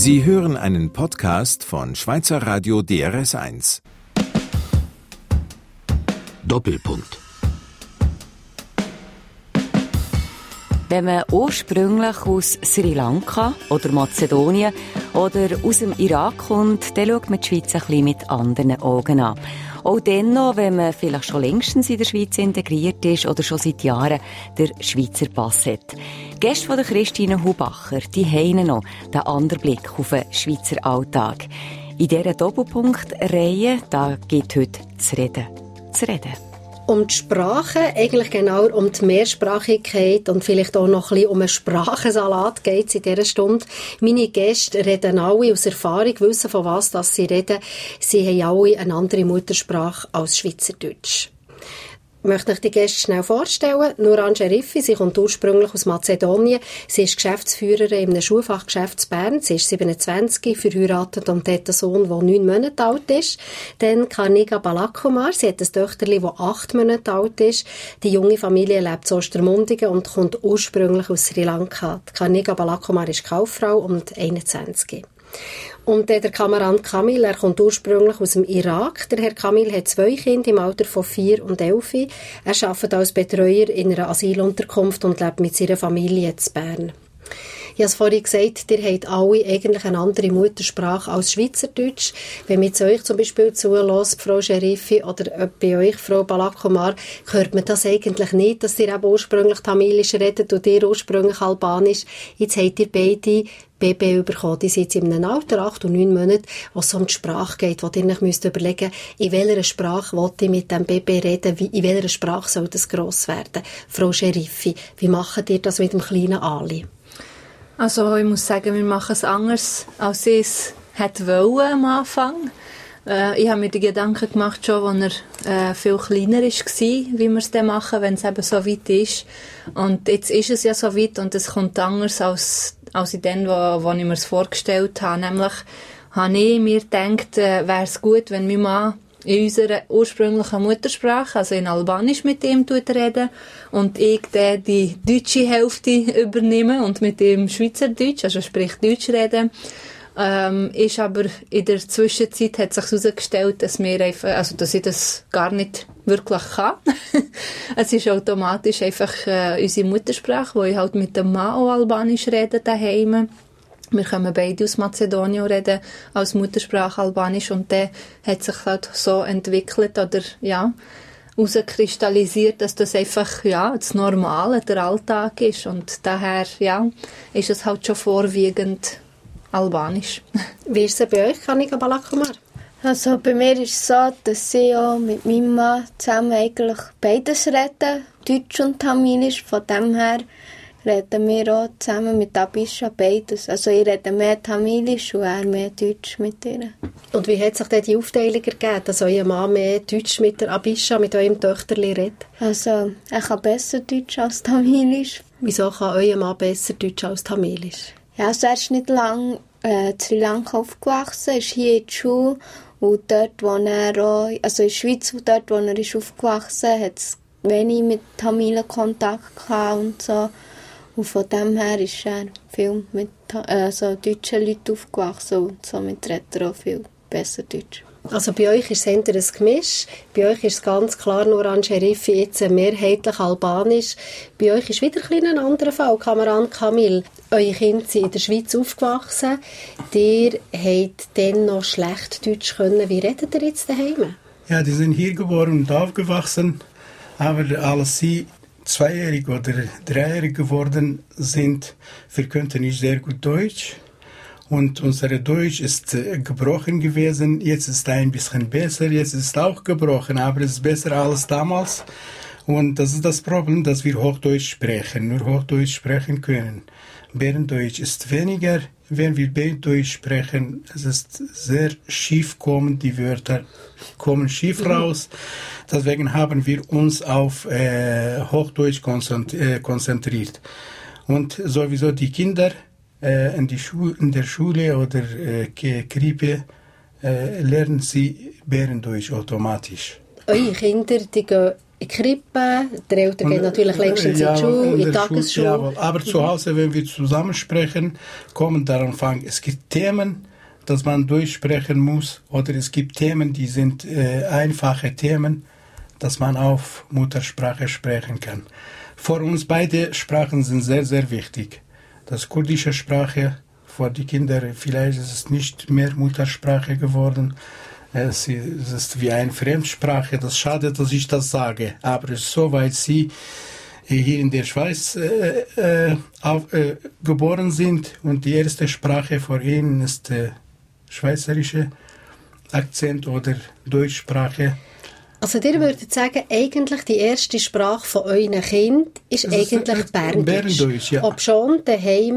Sie hören einen Podcast von Schweizer Radio DRS1. Doppelpunkt. Wenn man ursprünglich aus Sri Lanka oder Mazedonien oder aus dem Irak kommt, dann schaut man die Schweiz ein bisschen mit anderen Augen an. Auch dann noch, wenn man vielleicht schon längstens in der Schweiz integriert ist oder schon seit Jahren den Schweizer Pass hat. Die Gäste von der Christine Hubacher, die haben noch den anderen Blick auf den Schweizer Alltag. In dieser Doppelpunktreihe, da geht heute zu reden. Um die Sprache, eigentlich genau um die Mehrsprachigkeit und vielleicht auch noch ein bisschen um einen Sprachensalat geht es in dieser Stunde. Meine Gäste reden alle aus Erfahrung, wissen von was sie reden. Sie haben alle eine andere Muttersprache als Schweizerdeutsch. Ich möchte euch die Gäste schnell vorstellen. Nuran Sherifi, sie kommt ursprünglich aus Mazedonien. Sie ist Geschäftsführerin in einem Schulfachgeschäft in Bern. Sie ist 27, verheiratet und hat einen Sohn, der 9 Monate alt ist. Dann Karniga Balakumar, sie hat ein Töchterchen, das 8 Monate alt ist. Die junge Familie lebt in Ostermundigen und kommt ursprünglich aus Sri Lanka. Karniga Balakumar ist Kauffrau und 21. Und der Kamerad Kamil, er kommt ursprünglich aus dem Irak. Der Herr Kamil hat 2 Kinder im Alter von 4 und 11. Er arbeitet als Betreuer in einer Asylunterkunft und lebt mit seiner Familie in Bern. Ich habe es vorhin gesagt, ihr habt alle eigentlich eine andere Muttersprache als Schweizerdeutsch. Wenn man jetzt euch zum Beispiel zuhört, Frau Sherifi, oder bei euch, Frau Balakumar, hört man das eigentlich nicht, dass ihr eben ursprünglich Tamilisch redet und ihr ursprünglich Albanisch. Jetzt habt ihr beide Baby bekommen. Die sind jetzt in einem Alter, 8 und 9 Monate, wo es um die Sprache geht, wo ihr euch müsst überlegen, in welcher Sprache will ich mit dem Baby reden, in welcher Sprache soll das gross werden. Frau Sherifi, wie macht ihr das mit dem kleinen Ali? Also ich muss sagen, wir machen es anders, als ich es wollte am Anfang. Ich habe mir die Gedanken gemacht, schon als er viel kleiner war, wie wir es dann machen, wenn es eben so weit ist. Und jetzt ist es ja so weit und es kommt anders als in dem, wo ich mir es vorgestellt habe. Nämlich habe ich mir gedacht, wäre es gut, wenn mein Mann in unserer ursprünglichen Muttersprache, also in Albanisch, mit ihm reden und ich dann die deutsche Hälfte übernehme und mit ihm Schweizerdeutsch, also sprich Deutsch reden. Ist aber in der Zwischenzeit hat sich herausgestellt, dass dass ich das gar nicht wirklich kann. Es ist automatisch einfach unsere Muttersprache, wo ich halt mit dem Mann auch Albanisch rede daheim. Wir kommen beide aus Mazedonien und reden als Muttersprache Albanisch und dann hat sich halt so entwickelt oder herauskristallisiert, dass das einfach das Normale, der Alltag ist und daher ist es halt schon vorwiegend Albanisch. Wie ist es bei euch, Karniga Balakumar? Also bei mir ist es so, dass ich auch mit meinem Mann zusammen eigentlich beides reden, Deutsch und Tamilisch. Von dem her reden wir auch zusammen mit Abisha beides. Also ich rede mehr Tamilisch und er mehr Deutsch mit ihr. Und wie hat sich denn die Aufteilung ergeben, dass euer Mann mehr Deutsch mit der Abisha, mit eurem Töchterli redet? Also er kann besser Deutsch als Tamilisch. Wieso kann euer Mann besser Deutsch als Tamilisch? Ja, also er ist nicht lange in Sri Lanka aufgewachsen, ist hier in der Schule und dort, wo er auch, also in der Schweiz, dort, wo er ist aufgewachsen ist, hat es wenig mit Tamilen Kontakt gehabt und so. Und von dem her ist er viel mit deutschen Leuten aufgewachsen und somit redet er auch viel besser Deutsch. Also bei euch ist es eher ein Gemisch. Bei euch ist es ganz klar Nuran Sherifi jetzt mehrheitlich Albanisch. Bei euch ist wieder ein anderer Fall, Kamerad Kamil. Eure Kinder sind in der Schweiz aufgewachsen. Ihr habt dann noch schlecht Deutsch können. Wie redet ihr jetzt daheim? Ja, die sind hier geboren und aufgewachsen. Aber als sie 2-jährig oder 3-jährig geworden sind, wir könnten nicht sehr gut Deutsch. Und unser Deutsch ist gebrochen gewesen. Jetzt ist es ein bisschen besser. Jetzt ist es auch gebrochen, aber es ist besser als damals. Und das ist das Problem, dass wir Hochdeutsch sprechen, nur Hochdeutsch sprechen können. Berndeutsch ist weniger. Wenn wir Berndeutsch sprechen, es ist sehr schief kommen, die Wörter kommen schief raus. Deswegen haben wir uns auf Hochdeutsch konzentriert. Und sowieso die Kinder in der Schule oder Krippe lernen sie Berndeutsch automatisch. Eure Kinder, die gehen in die Krippe, die Eltern gehen natürlich längst in die Schule, in die Tagesschule. Jawohl. Aber zu Hause, wenn wir zusammen sprechen, kommen der Anfang. Es gibt Themen, dass man durchsprechen muss, oder es gibt Themen, die sind einfache Themen, dass man auf Muttersprache sprechen kann. Für uns beide Sprachen sind sehr, sehr wichtig. Das kurdische Sprache für die Kinder, vielleicht ist es nicht mehr Muttersprache geworden. Es ist wie eine Fremdsprache. Das ist schade, dass ich das sage. Aber es ist so, weil sie hier in der Schweiz geboren sind und die erste Sprache für ihnen ist schweizerische Akzent oder Deutschsprache. Also ihr würdet sagen, eigentlich die erste Sprache von euren Kindern ist eigentlich Berndeutsch. Berndeutsch, ja. Obschon ihr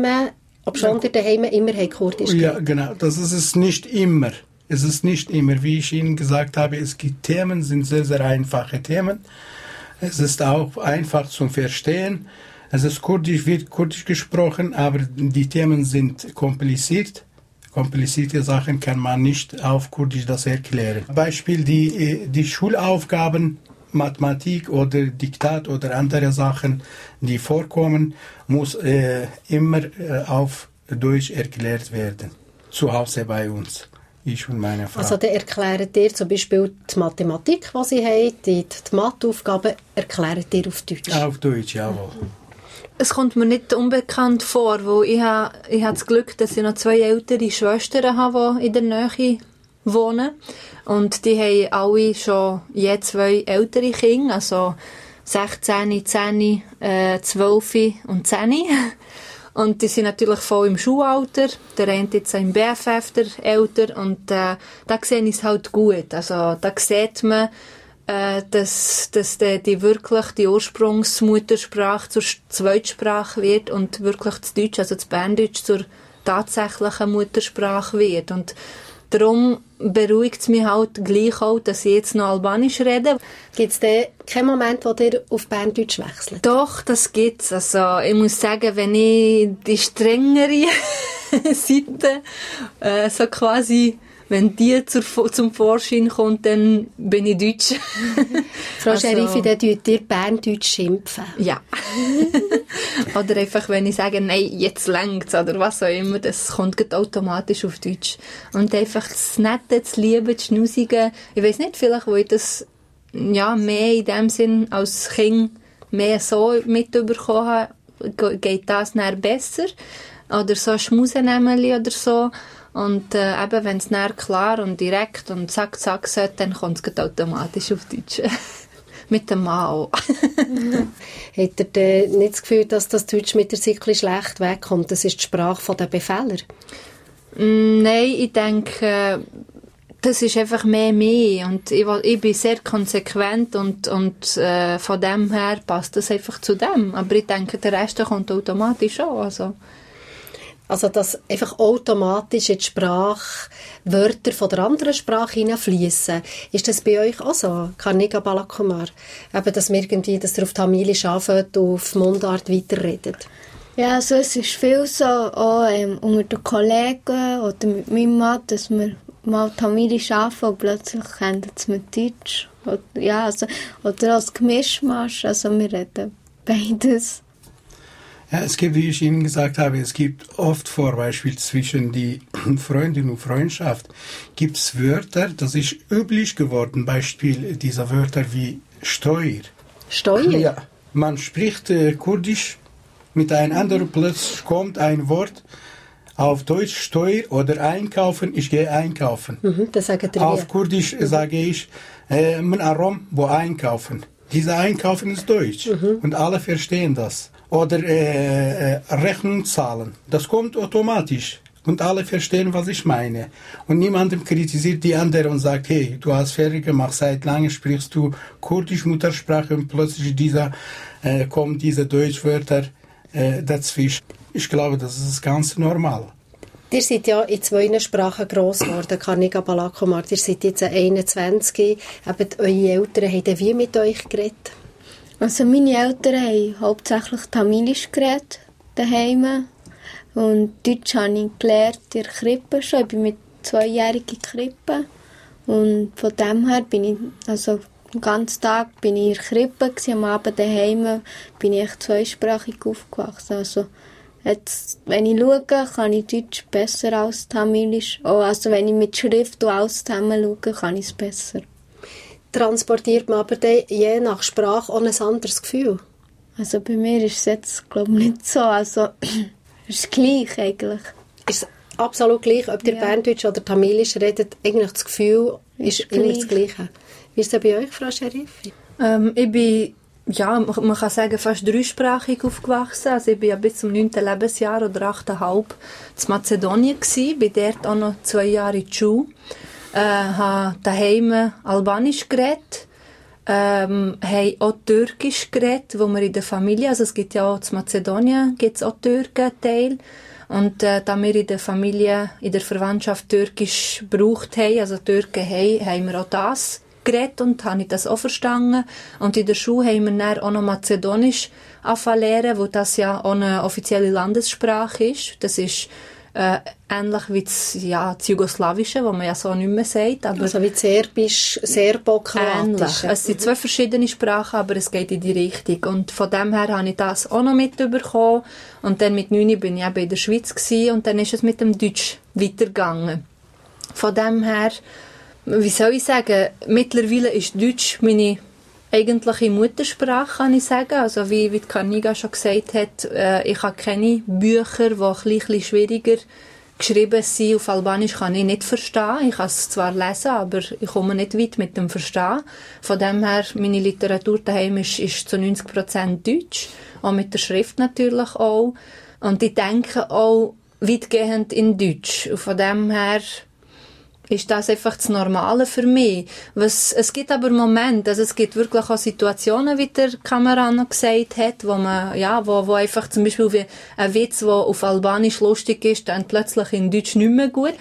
daheim immer Kurdisch geredet. Ja, genau. Das ist es nicht immer. Es ist nicht immer, wie ich Ihnen gesagt habe, es gibt Themen, sind sehr, sehr einfache Themen. Es ist auch einfach zum Verstehen. Es ist wird Kurdisch gesprochen, aber die Themen sind kompliziert. Komplizierte Sachen kann man nicht auf Kurdisch das erklären. Beispiel die Schulaufgaben, Mathematik oder Diktat oder andere Sachen, die vorkommen, muss immer auf Deutsch erklärt werden. Zu Hause bei uns. Ich und meine Frau. Also dann erklärt ihr zum Beispiel die Mathematik, die sie haben, die Matheaufgaben erklärt ihr auf Deutsch? Auf Deutsch, jawohl. Es kommt mir nicht unbekannt vor, weil ich habe das Glück, dass ich noch 2 ältere Schwestern habe, die in der Nähe wohnen. Und die haben alle schon je 2 ältere Kinder, also 16, 10, 12 und 10. Und die sind natürlich voll im Schulalter. Der eine jetzt im BFF, der älter. Und da sehe ich es halt gut. Also da sieht man, dass die wirklich die Ursprungsmuttersprache zur Zweitsprache wird und wirklich das Deutsch, also das Berndeutsch, zur tatsächlichen Muttersprache wird. Und darum beruhigt es mich halt gleich auch, dass ich jetzt noch Albanisch rede. Gibt es denn keinen Moment, wo ihr auf Berndeutsch wechselt? Doch, das gibt's. Also ich muss sagen, wenn ich die strengere Seite so quasi, wenn die zum Vorschein kommt, dann bin ich Deutsch. Frau Scherifi, dann tut ihr Berndeutsch schimpfen? Ja. Oder einfach, wenn ich sage, nein, jetzt längt's oder was auch immer, das kommt automatisch auf Deutsch. Und einfach das Nette, das Liebe, das Schnusige. Ich weiss nicht, vielleicht, wo ich das mehr in dem Sinn als Kind mehr so mitbekommen habe, geht das dann besser. Oder so ein Schmusenämmeli oder so. Und eben, wenn es dann klar und direkt und zack, zack sollte, dann kommt es automatisch auf Deutsch. Mit dem Mann auch. Habt ihr denn nicht das Gefühl, dass das Deutsch mit der Zeit schlecht wegkommt? Das ist die Sprache der Befehler. Nein, ich denke, das ist einfach mehr. Und ich bin sehr konsequent und von dem her passt das einfach zu dem. Aber ich denke, der Rest kommt automatisch auch. Also, dass einfach automatisch in die Sprache Wörter von der anderen Sprache hineinfließen. Ist das bei euch auch so? Karniga Balakumar? Eben, dass ihr auf Tamilisch anfängt und auf Mundart weiterredet? Ja, also es ist viel so, auch unter den Kollegen oder mit meinem Mann, dass wir mal Tamilisch anfangen und plötzlich kennen es mit Deutsch. Oder als Gemischmasch, also wir reden beides. Ja, es gibt, wie ich Ihnen gesagt habe, es gibt oft Beispiel zwischen die Freundin und Freundschaft, gibt es Wörter, das ist üblich geworden, Beispiel dieser Wörter wie Steuer. Steuer? Ja, man spricht Kurdisch mit einem anderen, plötzlich kommt ein Wort auf Deutsch, Steuer oder einkaufen, ich gehe einkaufen. Das sagen Sie auf Kurdisch sage ich, man arom, wo einkaufen. Dieser Einkaufen ist Deutsch und alle verstehen das. Oder Rechnung zahlen. Das kommt automatisch. Und alle verstehen, was ich meine. Und niemandem kritisiert die andere und sagt, hey, du hast fertig gemacht, seit langem sprichst du Kurdisch Muttersprache und plötzlich kommen diese Deutschwörter dazwischen. Ich glaube, das ist ganz normal. Ihr seid ja in 2 Sprachen gross geworden, Karniga Balakumar. Ihr seid jetzt 21. Eben, eure Eltern haben wie mit euch geredet? Also meine Eltern haben hauptsächlich Tamilisch geredet, daheim. Und Deutsch habe ich gelernt in der Krippe schon. Ich bin mit 2-jährigen Krippe. Und von dem her bin ich, Den ganzen Tag bin ich in der Krippe, am Abend daheim bin ich zweisprachig aufgewachsen. Also jetzt, wenn ich schaue, kann ich Deutsch besser als Tamilisch. Also wenn ich mit Schrift und alles zusammen schaue, kann ich es besser. Transportiert man aber dann je nach Sprache auch ein anderes Gefühl? Also bei mir ist es jetzt, glaube ich, nicht so. Also es ist gleich eigentlich. Ist absolut gleich, ob ihr Berndeutsch oder Tamilisch redet, eigentlich das Gefühl ist immer das Gleiche. Wie ist es bei euch, Frau Scherifi? Ich bin, man kann sagen, fast dreisprachig aufgewachsen. Also ich bin ja bis zum 9. Lebensjahr oder 8,5 in Mazedonien gewesen, bin dort auch noch 2 Jahre in der Schule. Habe daheim Albanisch geredet, haben auch Türkisch geredet, wo wir in der Familie, also es gibt ja auch in Mazedonien gibt's auch Türken Teil. Und da wir in der Familie, in der Verwandtschaft Türkisch gebraucht haben, also Türken haben wir auch das geredet und habe ich das auch verstanden. Und in der Schule haben wir dann auch noch Mazedonisch lernen, wo das ja auch eine offizielle Landessprache ist. Das ist ähnlich wie das Jugoslawische, wo man ja so nicht mehr sagt. Aber also wie Serbisch, Serbo-Kroatisch. Es sind 2 verschiedene Sprachen, aber es geht in die Richtung. Und von dem her habe ich das auch noch mitbekommen. Und dann mit 9 bin ich eben in der Schweiz gewesen, und dann ist es mit dem Deutsch weitergegangen. Von dem her, wie soll ich sagen, mittlerweile ist Deutsch meine eigentliche Muttersprache, kann ich sagen. Also wie die Carniga schon gesagt hat, ich habe keine Bücher, die ein bisschen schwieriger geschrieben sind. Auf Albanisch kann ich nicht verstehen. Ich kann es zwar lesen, aber ich komme nicht weit mit dem Verstehen. Von dem her, meine Literatur daheim ist zu 90% Deutsch. Auch mit der Schrift natürlich auch. Und ich denke auch weitgehend in Deutsch. Und von dem her ist das einfach das Normale für mich. Es gibt aber Momente, also es gibt wirklich auch Situationen, wie der Kamerad gesagt hat, wo man, wo einfach zum Beispiel wie ein Witz, der auf Albanisch lustig ist, dann plötzlich in Deutsch nicht mehr gut.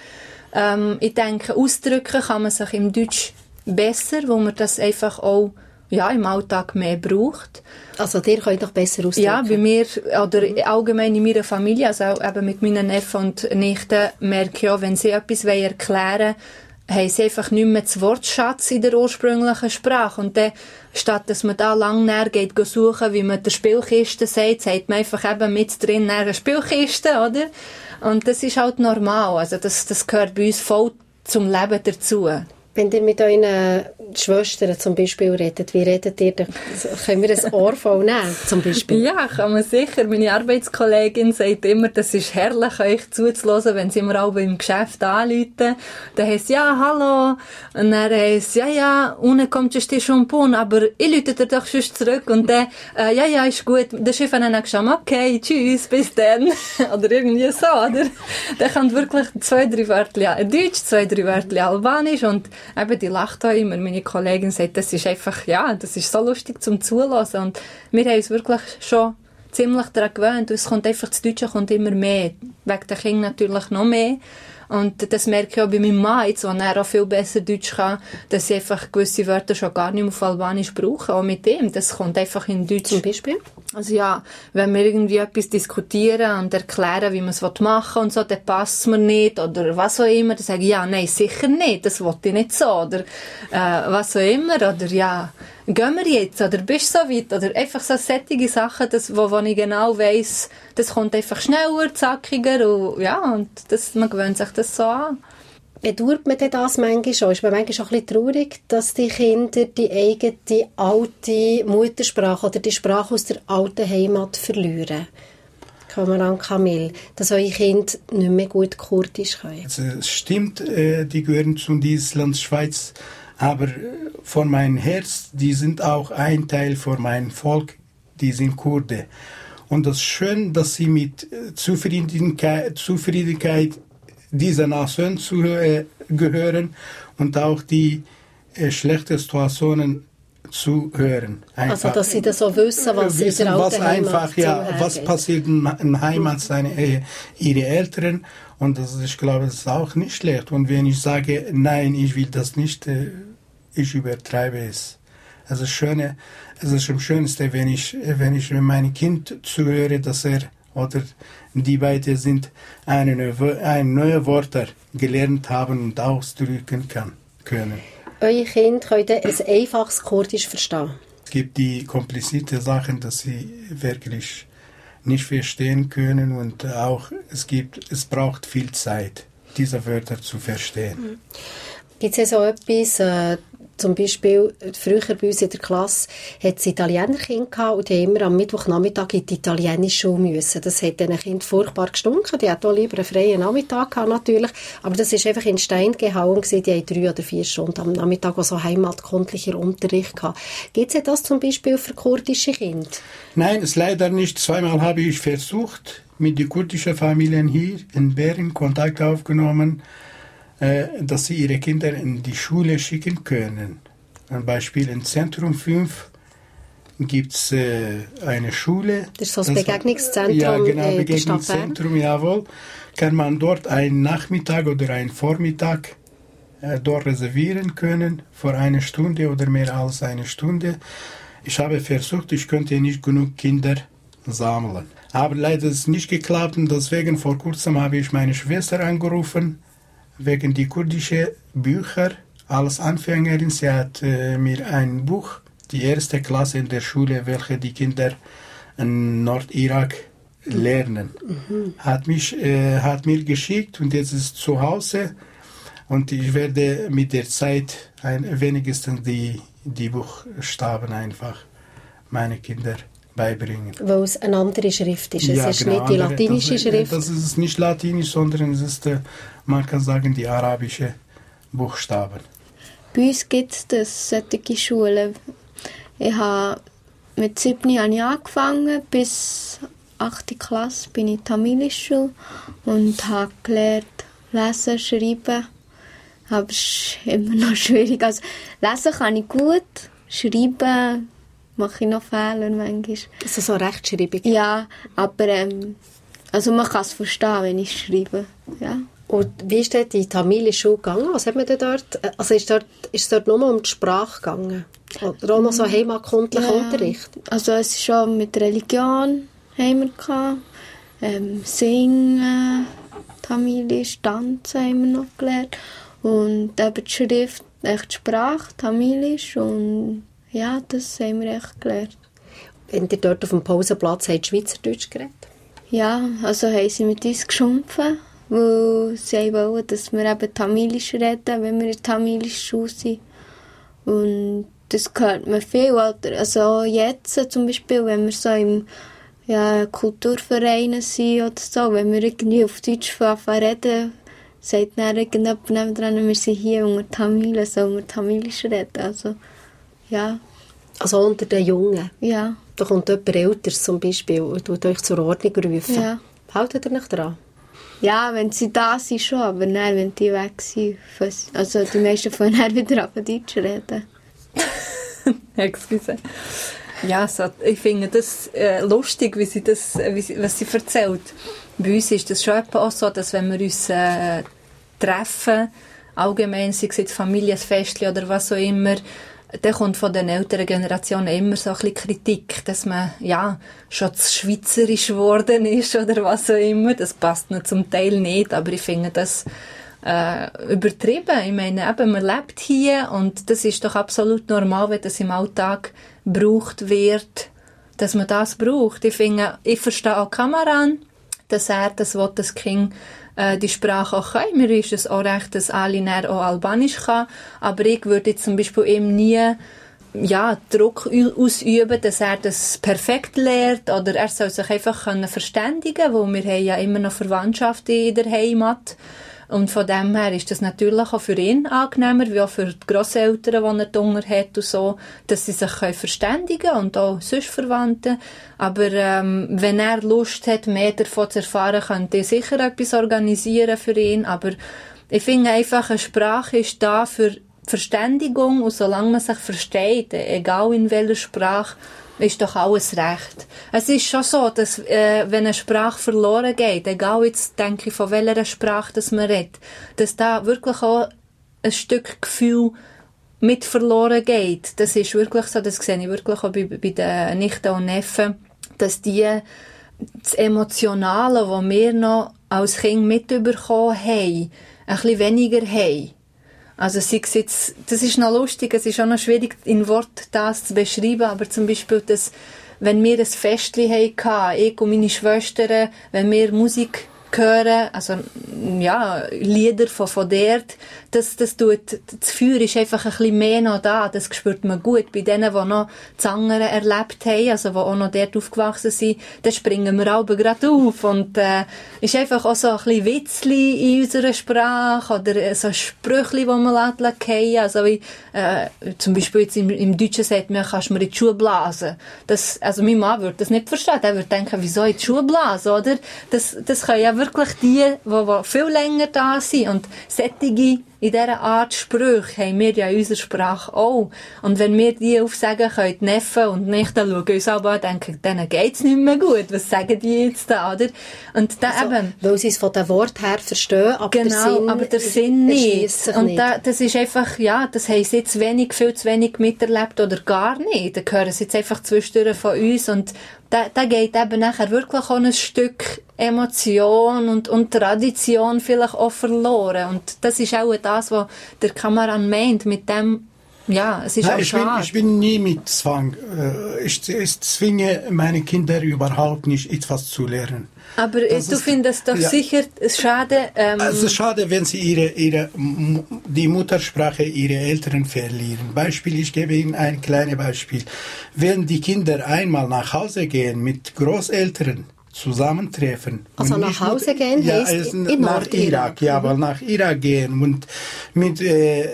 Ich denke, ausdrücken kann man sich im Deutsch besser, wo man das einfach auch im Alltag mehr braucht. Also ihr könnt doch besser ausdrücken? Ja, bei mir, oder allgemein in meiner Familie, also auch eben mit meinen Neffen und Nichten, merke ich auch, wenn sie etwas erklären wollen, haben sie einfach nicht mehr das Wortschatz in der ursprünglichen Sprache. Und dann, statt dass man da lang näher geht suchen, wie man der Spielkiste sagt man einfach eben mit drin eine Spielkiste, oder? Und das ist halt normal. Also das gehört bei uns voll zum Leben dazu. Wenn ihr mit euren Schwestern zum Beispiel redet, wie redet ihr? Können wir ein Ohr voll nehmen, zum Beispiel? Ja, kann man sicher. Meine Arbeitskollegin sagt immer, das ist herrlich, euch zuzuhören, wenn sie mir auch im Geschäft anrufen. Dann heisst ja, hallo. Und dann heisst ja, unten kommt schon die Shampoo, aber ich rufe dir doch schon zurück. Und dann, ja, ist gut. Der Chef hat dann gesagt, okay, tschüss, bis dann. Oder irgendwie so, oder? Dann kommt wirklich 2-3 Wörter Deutsch, 2-3 Wörter Albanisch, und eben, die lacht auch immer. Meine Kollegin sagt, das ist einfach, das ist so lustig zum Zuhören. Und wir haben uns wirklich schon ziemlich daran gewöhnt. Und es kommt einfach, das Deutsche kommt immer mehr. Wegen der Kinder natürlich noch mehr. Und das merke ich auch bei meinem Mann, jetzt, wo er auch viel besser Deutsch kann, dass ich einfach gewisse Wörter schon gar nicht mehr auf Albanisch brauche. Auch mit ihm. Das kommt einfach in Deutsch. Zum Beispiel? Also wenn wir irgendwie etwas diskutieren und erklären, wie man es machen will und so, dann passt es mir nicht oder was auch immer, dann sage ich, nein, sicher nicht, das will ich nicht so, oder was auch immer, oder gehen wir jetzt, oder bist du so weit, oder einfach so sättige Sachen, wo ich genau weiss, das kommt einfach schneller, zackiger, und man gewöhnt sich das so an. Bedauert man denn das manchmal schon? Ist man manchmal auch ein bisschen traurig, dass die Kinder die eigene alte Muttersprache oder die Sprache aus der alten Heimat verlieren? Kamerad Kamil, dass eure Kinder nicht mehr gut Kurdisch können? Also, es stimmt, die gehören zu diesem Land Schweiz, aber von meinem Herz, die sind auch ein Teil von meinem Volk, die sind Kurde. Und das ist schön, dass sie mit Zufriedenheit dieser Nation zu gehören und auch die schlechten Situationen zu hören. Einfach, also, dass sie das so wissen, was in der alten Heimat was passiert in der Heimat ihre Eltern. Und ich glaube, das ist auch nicht schlecht. Und wenn ich sage, nein, ich will das nicht, ich übertreibe es. Also es ist am schönsten, wenn ich meinem Kind zuhöre, dass oder die beiden sind neue Wörter gelernt haben und ausdrücken können. eure Kinder können ein einfaches Kurdisch verstehen? Es gibt die komplizierten Sachen, dass sie wirklich nicht verstehen können und auch es braucht viel Zeit, diese Wörter zu verstehen. Gibt es so etwas, zum Beispiel, früher bei uns in der Klasse hat es Italienerkinder gehabt und die haben immer am Mittwochnachmittag in die italienische Schule müssen. Das hat diesen Kindern furchtbar gestunken. Die hatten auch lieber einen freien Nachmittag gehabt, natürlich. Aber das war einfach in Stein gehauen gewesen. Die haben 3 oder 4 Stunden am Nachmittag auch so heimatkundlicher Unterricht gehabt. Gibt es das zum Beispiel für kurdische Kinder? Nein, es leider nicht. Zweimal habe ich versucht, mit den kurdischen Familien hier in Bern Kontakt aufgenommen, dass sie ihre Kinder in die Schule schicken können. Ein Beispiel in Zentrum 5 gibt es eine Schule. Das ist so das Begegnungszentrum. Ja, genau, Begegnungszentrum, jawohl. Kann man dort einen Nachmittag oder einen Vormittag dort reservieren können, für 1 Stunde oder mehr als 1 Stunde. Ich habe versucht, ich könnte nicht genug Kinder sammeln. Aber leider ist es nicht geklappt und deswegen vor kurzem habe ich meine Schwester angerufen, wegen die kurdischen Bücher als Anfängerin. Sie hat mir ein Buch, die 1. Klasse in der Schule, welche die Kinder in Nordirak lernen, hat mir geschickt und jetzt ist es zu Hause und ich werde mit der Zeit wenigstens die Buchstaben einfach meine Kinder beibringen. Weil es eine andere Schrift ist. Es ist nicht die latinische Schrift. Das ist nicht latinisch, sondern es ist, man kann sagen, die arabische Buchstaben. Bei uns gibt es solche Schulen. Ich habe mit 7 angefangen, bis 8. Klasse bin ich in Tamilische und habe gelernt, lesen, schreiben. Aber es ist immer noch schwierig. Also, lesen kann ich gut, schreiben mache ich noch Fehler manchmal. Also so Rechtschreibung? Ja, aber also man kann es verstehen, wenn ich schreibe. Ja. Und wie ist denn die tamilische Schule gegangen? Was hat man denn dort? Also ist es dort nur um die Sprache gegangen? Oder auch noch so heimatkundlicher Unterricht? Also es ist schon mit Religion haben wir gehabt. Singen, Tamilisch, Tanzen haben wir noch gelernt. Und eben die Schrift, echt die Sprache, Tamilisch und ja, das haben wir echt gelernt. Wenn ihr dort auf dem Pausenplatz habt Schweizerdeutsch geredet? Ja, also haben sie mit uns geschumpfen, weil sie wollten, dass wir eben Tamilisch reden, wenn wir in der tamilischen Schule sind. Und das hört man viel. Also auch jetzt zum Beispiel, wenn wir so im Kulturvereinen sind oder so, wenn wir irgendwie auf Deutsch reden, sagt dann irgendjemand nebenan, wir sind hier unter Tamilen, sollen wir Tamilisch reden. Also, ja. Also unter den Jungen? Ja. Da kommt jemand Älteres zum Beispiel und tut euch zur Ordnung rufen. Ja. Haltet ihr euch dran? Ja, wenn sie da sind schon, aber dann, wenn die weg sind, also die meisten von dann wieder auf Deutsch reden. Excuse. Ja, so, ich finde das lustig, was sie erzählt. Bei uns ist das schon auch so, dass wenn wir uns treffen, allgemein, sei es jetzt Familienfestchen oder was auch immer, dann kommt von den älteren Generationen immer so ein bisschen Kritik, dass man ja schon zu schweizerisch geworden ist oder was auch immer. Das passt noch zum Teil nicht, aber ich finde das übertrieben. Ich meine, eben, man lebt hier und das ist doch absolut normal, wenn das im Alltag gebraucht wird, dass man das braucht. Ich finde, ich verstehe auch Kamaran, dass er das will, das Kind die Sprache auch kann. Mir ist es auch recht, dass Ali auch Albanisch kann, aber ich würde jetzt zum Beispiel ihm nie Druck ausüben, dass er das perfekt lernt oder er soll sich einfach verständigen, weil wir haben ja immer noch Verwandtschaft in der Heimat. Und von dem her ist das natürlich auch für ihn angenehmer, wie auch für die Grosseltern, die er drunter hat und so, dass sie sich verständigen können und auch sonst Verwandte. Aber wenn er Lust hat, mehr davon zu erfahren, könnte er sicher etwas organisieren für ihn. Aber ich finde einfach, eine Sprache ist da für Verständigung und solange man sich versteht, egal in welcher Sprache, ist doch alles recht. Es ist schon so, dass wenn eine Sprache verloren geht, egal jetzt denke ich von welcher Sprache das man redet, dass da wirklich auch ein Stück Gefühl mit verloren geht. Das ist wirklich so, das sehe ich wirklich auch bei den Nichten und Neffen, dass das Emotionale, was wir noch als Kind mitbekommen haben, ein bisschen weniger haben. Also sei es jetzt, das ist noch lustig, es ist auch noch schwierig in Wort das zu beschreiben, aber zum Beispiel das, wenn wir ein Festchen hatten, ich und meine Schwestern, wenn wir Musik hören, also ja, Lieder von dort, das Feuer ist einfach ein bisschen mehr noch da, das spürt man gut. Bei denen, die noch das andere erlebt haben, also die auch noch dort aufgewachsen sind, dann springen wir alle gerade auf und ist einfach auch so ein bisschen Witzli in unserer Sprache oder so Sprüchli, die man fallen, also wie zum Beispiel jetzt im Deutschen sagt man, kannst du mir in die Schuhe blasen. Das, also mein Mann würde das nicht verstehen, der würde denken, wieso in die Schuhe blasen, oder? Das können ja wirklich die viel länger da sind und solche in dieser Art Sprüche haben wir ja in unserer Sprache auch. Und wenn wir die aufsagen können, die Neffen und Nichten schauen uns aber an und denken, denen geht's nicht mehr gut. Was sagen die jetzt da, oder? Und da also, eben. Weil sie es von den Wort her verstehen, aber genau, der Sinn nicht. Und das ist einfach, ja, das haben sie jetzt viel zu wenig miterlebt oder gar nicht. Da hören sie jetzt einfach zwischendurch von uns und da geht eben nachher wirklich auch ein Stück Emotion und Tradition vielleicht auch verloren. Und das ist auch das, was der Kamaran meint, mit dem, ja, es ist auch schade. Ich bin nie mit Zwang. Ich zwinge meine Kinder überhaupt nicht, etwas zu lernen. Aber du findest doch sicher schade... es ist schade, wenn sie die Muttersprache ihrer Eltern verlieren. Beispiel, ich gebe Ihnen ein kleines Beispiel. Wenn die Kinder einmal nach Hause gehen mit Großeltern, zusammentreffen. Also nach Hause gehen heißt in Nordirak. Ja, weil nach Irak gehen und mit ihren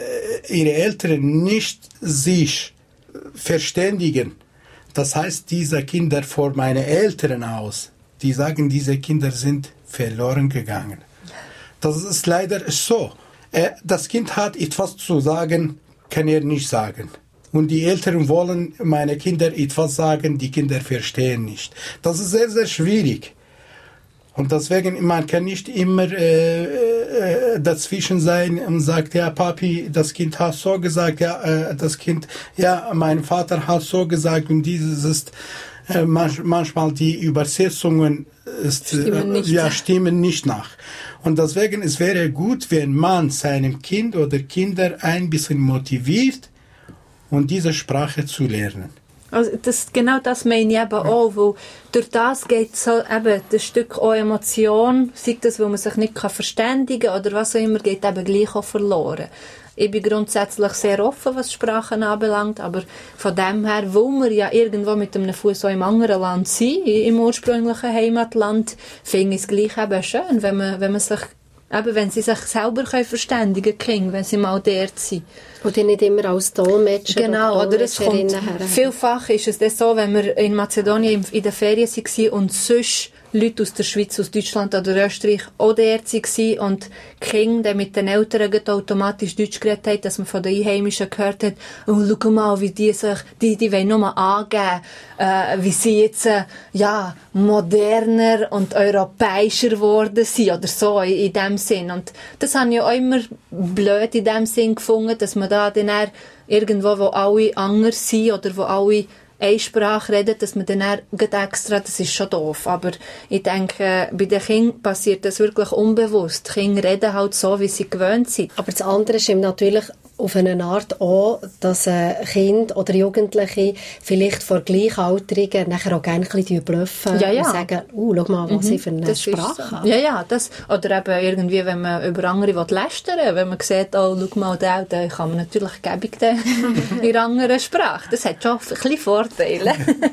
Eltern nicht sich verständigen. Das heißt, diese Kinder vor meine Eltern aus, die sagen, diese Kinder sind verloren gegangen. Das ist leider so. Das Kind hat etwas zu sagen, kann er nicht sagen. Und die Eltern wollen meine Kinder etwas sagen, die Kinder verstehen nicht. Das ist sehr, sehr schwierig. Und deswegen, man kann nicht immer dazwischen sein und sagt, ja, Papi, das Kind hat so gesagt, ja, das Kind, ja, mein Vater hat so gesagt und dieses ist, manchmal die Übersetzungen stimmen nicht nach. Und deswegen, es wäre gut, wenn man seinem Kind oder Kinder ein bisschen motiviert, und diese Sprache zu lernen. Also genau das meine ich eben auch, weil durch das geht so eben das Stück auch Emotion, sei das, weil man sich nicht verständigen kann oder was auch immer, geht eben gleich auch verloren. Ich bin grundsätzlich sehr offen, was Sprachen anbelangt, aber von dem her, wo wir ja irgendwo mit einem Fuß auch im anderen Land sind, im ursprünglichen Heimatland, finde ich es gleich eben schön, wenn man sich eben, wenn sie sich selber verständigen können, wenn sie mal dort sind. Und die nicht immer als Dolmetscher genau, oder es kommt, vielfach ist es das so, wenn wir in Mazedonien in der Ferien waren und sonst Leute aus der Schweiz, aus Deutschland oder Österreich auch dort waren und die Kinder mit den Eltern automatisch Deutsch geredet haben, dass man von den Einheimischen gehört hat, oh, schau mal, wie die wollen nur mal angeben, wie sie jetzt, moderner und europäischer geworden sind, oder so, in dem Sinn. Und das habe ich auch immer blöd in dem Sinn gefunden, dass man da dann irgendwo, wo alle anders sind, oder wo alle eine Sprache reden, dass man dann extra, das ist schon doof. Aber ich denke, bei den Kindern passiert das wirklich unbewusst. Die Kinder reden halt so, wie sie gewöhnt sind. Aber das andere ist natürlich auf eine Art auch, dass Kinder oder Jugendliche vielleicht vor Gleichaltrigen nachher auch gerne ein bisschen bluffen und sagen, schau mal, was ich für eine Sprache habe. Ja, das, oder eben irgendwie, wenn man über andere lästern will, wenn man sieht, oh, schau mal, den kann man natürlich gäbig in einer anderen Sprache. Das hat schon ein bisschen Vorteile.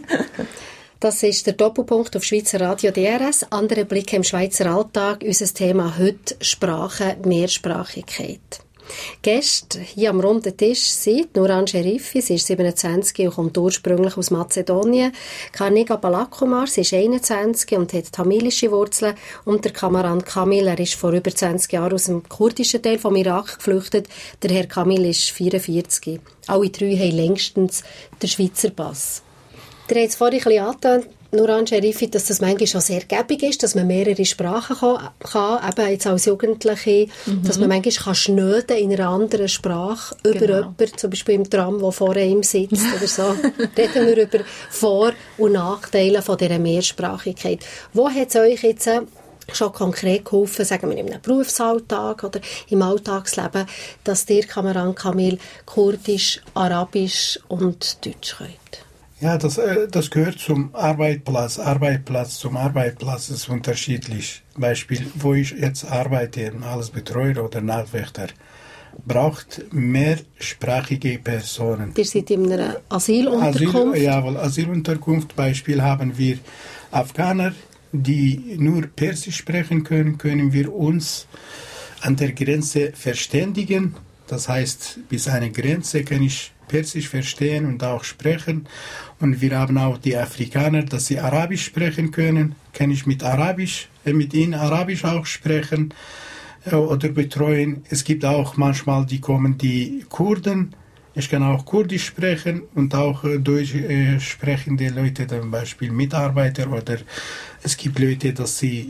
Das ist der Doppelpunkt auf Schweizer Radio DRS. Andere Blicke im Schweizer Alltag. Unser Thema heute Sprache, Mehrsprachigkeit. Gäste hier am runden Tisch sind Nuran Sherifi, sie ist 27 und kommt ursprünglich aus Mazedonien. Karniga Balakumar, sie ist 21 und hat tamilische Wurzeln. Und der Kamaran Kamil, er ist vor über 20 Jahren aus dem kurdischen Teil vom Irak geflüchtet. Der Herr Kamil ist 44. Alle drei haben längstens den Schweizer Pass. Ihr habt es vorhin ein bisschen angetönt, Nuran Sherifi, dass das manchmal schon sehr gäbig ist, dass man mehrere Sprachen kann, eben jetzt als Jugendliche, dass man manchmal schnöden in einer anderen Sprache über jemanden, zum Beispiel im Tram, der vor ihm sitzt oder so. Reden wir über Vor- und Nachteile von dieser Mehrsprachigkeit. Wo hat es euch jetzt schon konkret geholfen, sagen wir in einem Berufsalltag oder im Alltagsleben, dass ihr, Kamerad Kamil, Kurdisch, Arabisch und Deutsch könnt? Ja, das gehört zum Arbeitsplatz. Arbeitsplatz zum Arbeitsplatz ist unterschiedlich. Beispiel, wo ich jetzt arbeite, als Betreuer oder Nachtwächter, braucht mehrsprachige Personen. Ihr seid in einer Asylunterkunft? Jawohl, Asylunterkunft. Beispiel haben wir Afghaner, die nur Persisch sprechen können, können wir uns an der Grenze verständigen. Das heißt, bis eine Grenze kann ich Persisch verstehen und auch sprechen. Und wir haben auch die Afrikaner, dass sie Arabisch sprechen können. Kann ich mit ihnen Arabisch auch sprechen oder betreuen. Es gibt auch manchmal, die Kurden. Ich kann auch Kurdisch sprechen und auch Deutsch sprechende Leute, zum Beispiel Mitarbeiter, oder es gibt Leute, dass sie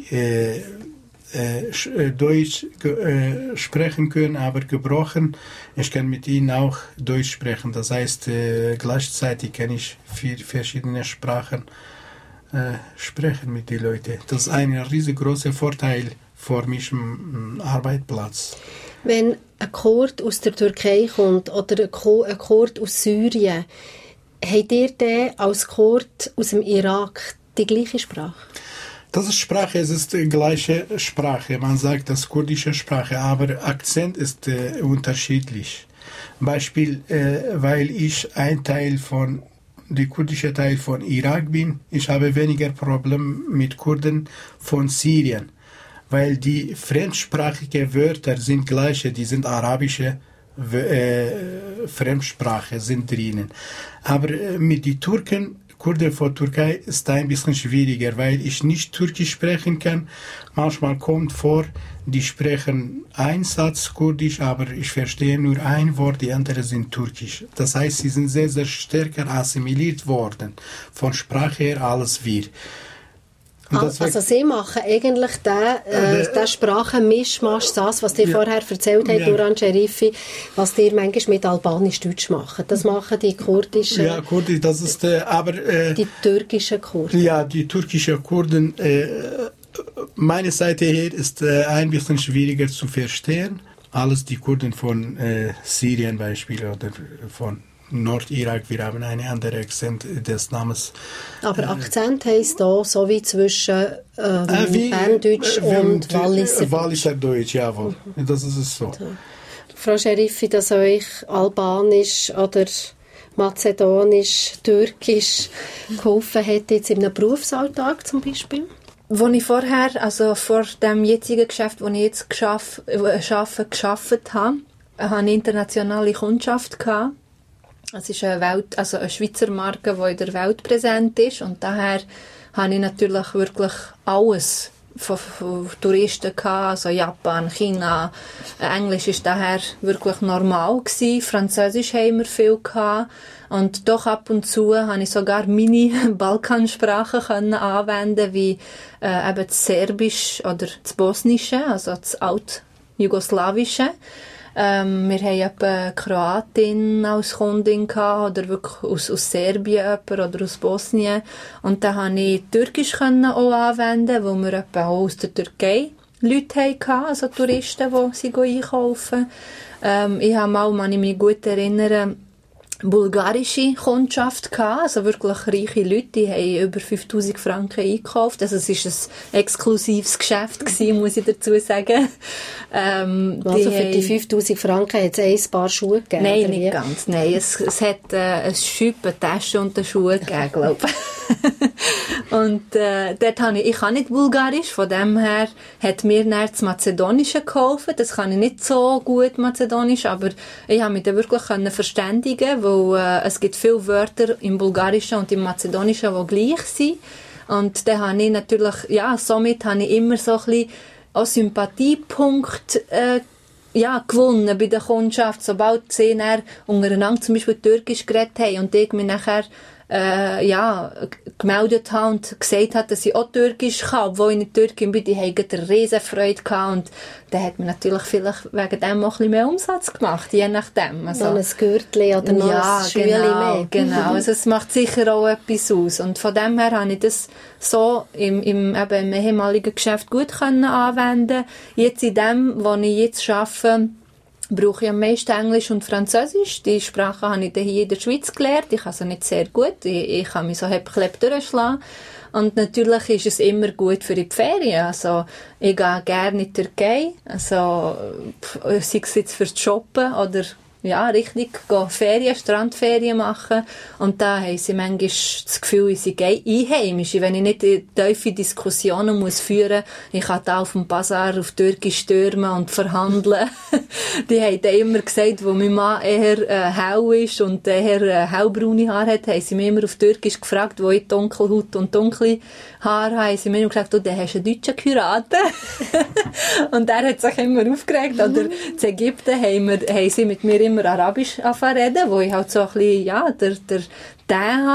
Deutsch sprechen können, aber gebrochen. Ich kann mit ihnen auch Deutsch sprechen. Das heißt, gleichzeitig kann ich 4 verschiedene Sprachen sprechen mit den Leuten. Das ist ein riesengroßer Vorteil für mich am Arbeitsplatz. Wenn ein Kurd aus der Türkei kommt oder ein Kurd aus Syrien, habt ihr denn als Kurd aus dem Irak die gleiche Sprache? Das ist Sprache, es ist die gleiche Sprache. Man sagt das kurdische Sprache, aber Akzent ist unterschiedlich. Beispiel, weil ich der kurdische Teil von Irak bin, ich habe weniger Probleme mit Kurden von Syrien. Weil die fremdsprachigen Wörter sind gleiche, die sind arabische Fremdsprache sind drinnen. Aber mit den Kurden von Türkei ist ein bisschen schwieriger, weil ich nicht Türkisch sprechen kann. Manchmal kommt vor, die sprechen einen Satz Kurdisch, aber ich verstehe nur ein Wort, die anderen sind Türkisch. Das heißt, sie sind sehr, sehr stärker assimiliert worden. Von Sprache her alles wir. Also Sie machen eigentlich den Sprachenmischmasch, das, was ihr vorher erzählt habt, Duran Sherifi, was ihr manchmal mit Albanisch-Deutsch macht. Das machen die kurdischen... Ja, Kurdisch, das ist aber... die türkischen Kurden. Ja, die türkischen Kurden, meine Seite her ist ein bisschen schwieriger zu verstehen, als die Kurden von Syrien beispielsweise oder von Nordirak, wir haben einen anderen Akzent des Namens. Aber Akzent heisst da so wie zwischen Berndeutsch und Walliser. Walliser Deutsch, jawohl. Das ist es so. Frau Sherifi, dass euch Albanisch oder Mazedonisch, Türkisch geholfen hat, jetzt in einem Berufsalltag zum Beispiel? Als ich vorher, also vor dem jetzigen Geschäft, das ich jetzt gearbeitet habe, hatte ich internationale Kundschaft gehabt. Es ist eine Schweizer Marke, die in der Welt präsent ist. Und daher habe ich natürlich wirklich alles von Touristen gehabt, also Japan, China. Englisch ist daher wirklich normal gewesen. Französisch haben wir viel gehabt. Und doch ab und zu habe ich sogar meine Balkansprachen anwenden, wie eben das Serbisch oder das Bosnische, also das Altjugoslawische. Wir haben etwa Kroatin als Kundin gehabt, oder wirklich aus Serbien jemand, oder aus Bosnien. Und dann konnte ich Türkisch auch anwenden, wo wir etwa auch aus der Türkei Leute hatten, also Touristen, die sie einkaufen. Ich habe mal, kann ich mich gut erinnern, bulgarische Kundschaft gehabt, also wirklich reiche Leute, die haben über 5'000 Franken eingekauft. Also es war ein exklusives Geschäft gewesen, muss ich dazu sagen. Also für die 5'000 Franken hat es ein Paar Schuhe gegeben? Nein, nicht ganz. Nein, es hat ein Schüpp, eine Tasche und eine Schuhe gegeben, glaube ich. Und dort habe ich kann nicht Bulgarisch, von dem her hat mir dann das Mazedonische geholfen. Das kann ich nicht so gut Mazedonisch, aber ich habe mich da wirklich verständigen, weil es gibt viele Wörter im Bulgarischen und im Mazedonischen, die gleich sind. Und dann habe ich natürlich, somit habe ich immer so ein bisschen auch Sympathiepunkt gewonnen bei der Kundschaft. Sobald sie dann untereinander zum Beispiel Türkisch geredet haben und ich mich nachher gemeldet habe und gesagt habe, dass ich auch Türkisch kann, obwohl ich nicht Türkin bin, die haben eine riesen Freude gehabt und dann hat man natürlich vielleicht wegen dem auch ein bisschen mehr Umsatz gemacht, je nachdem. Also, noch ein Gürtchen oder noch ein Schüli mehr. Genau, also es macht sicher auch etwas aus und von dem her habe ich das so im ehemaligen Geschäft gut anwenden. Jetzt in dem, wo ich jetzt arbeite, brauche ich am meisten Englisch und Französisch. Die Sprache habe ich hier in der Schweiz gelernt. Ich kann sie nicht sehr gut. Ich kann mich so halb durchschlagen. Und natürlich ist es immer gut für die Ferien. Also, ich gehe gerne in die Türkei. Also, sei es jetzt fürs Shoppen oder richtig Strandferien machen. Und da haben sie manchmal das Gefühl, ich sei einheimisch. Wenn ich nicht tiefe Diskussionen muss führen muss, ich kann da auf dem Bazar auf Türkisch stürmen und verhandeln. Die haben dann immer gesagt, wo mein Mann eher hell ist und eher hellbraune Haare hat, haben sie mich immer auf Türkisch gefragt, wo ich dunkle Haut und dunkle Haare habe. Sie mir immer gesagt, dann hast du einen Deutschen geheiratet. Und er hat sich immer aufgeregt. Oder in Ägypten haben sie mit mir immer Arabisch reden, wo ich halt so ein bisschen, der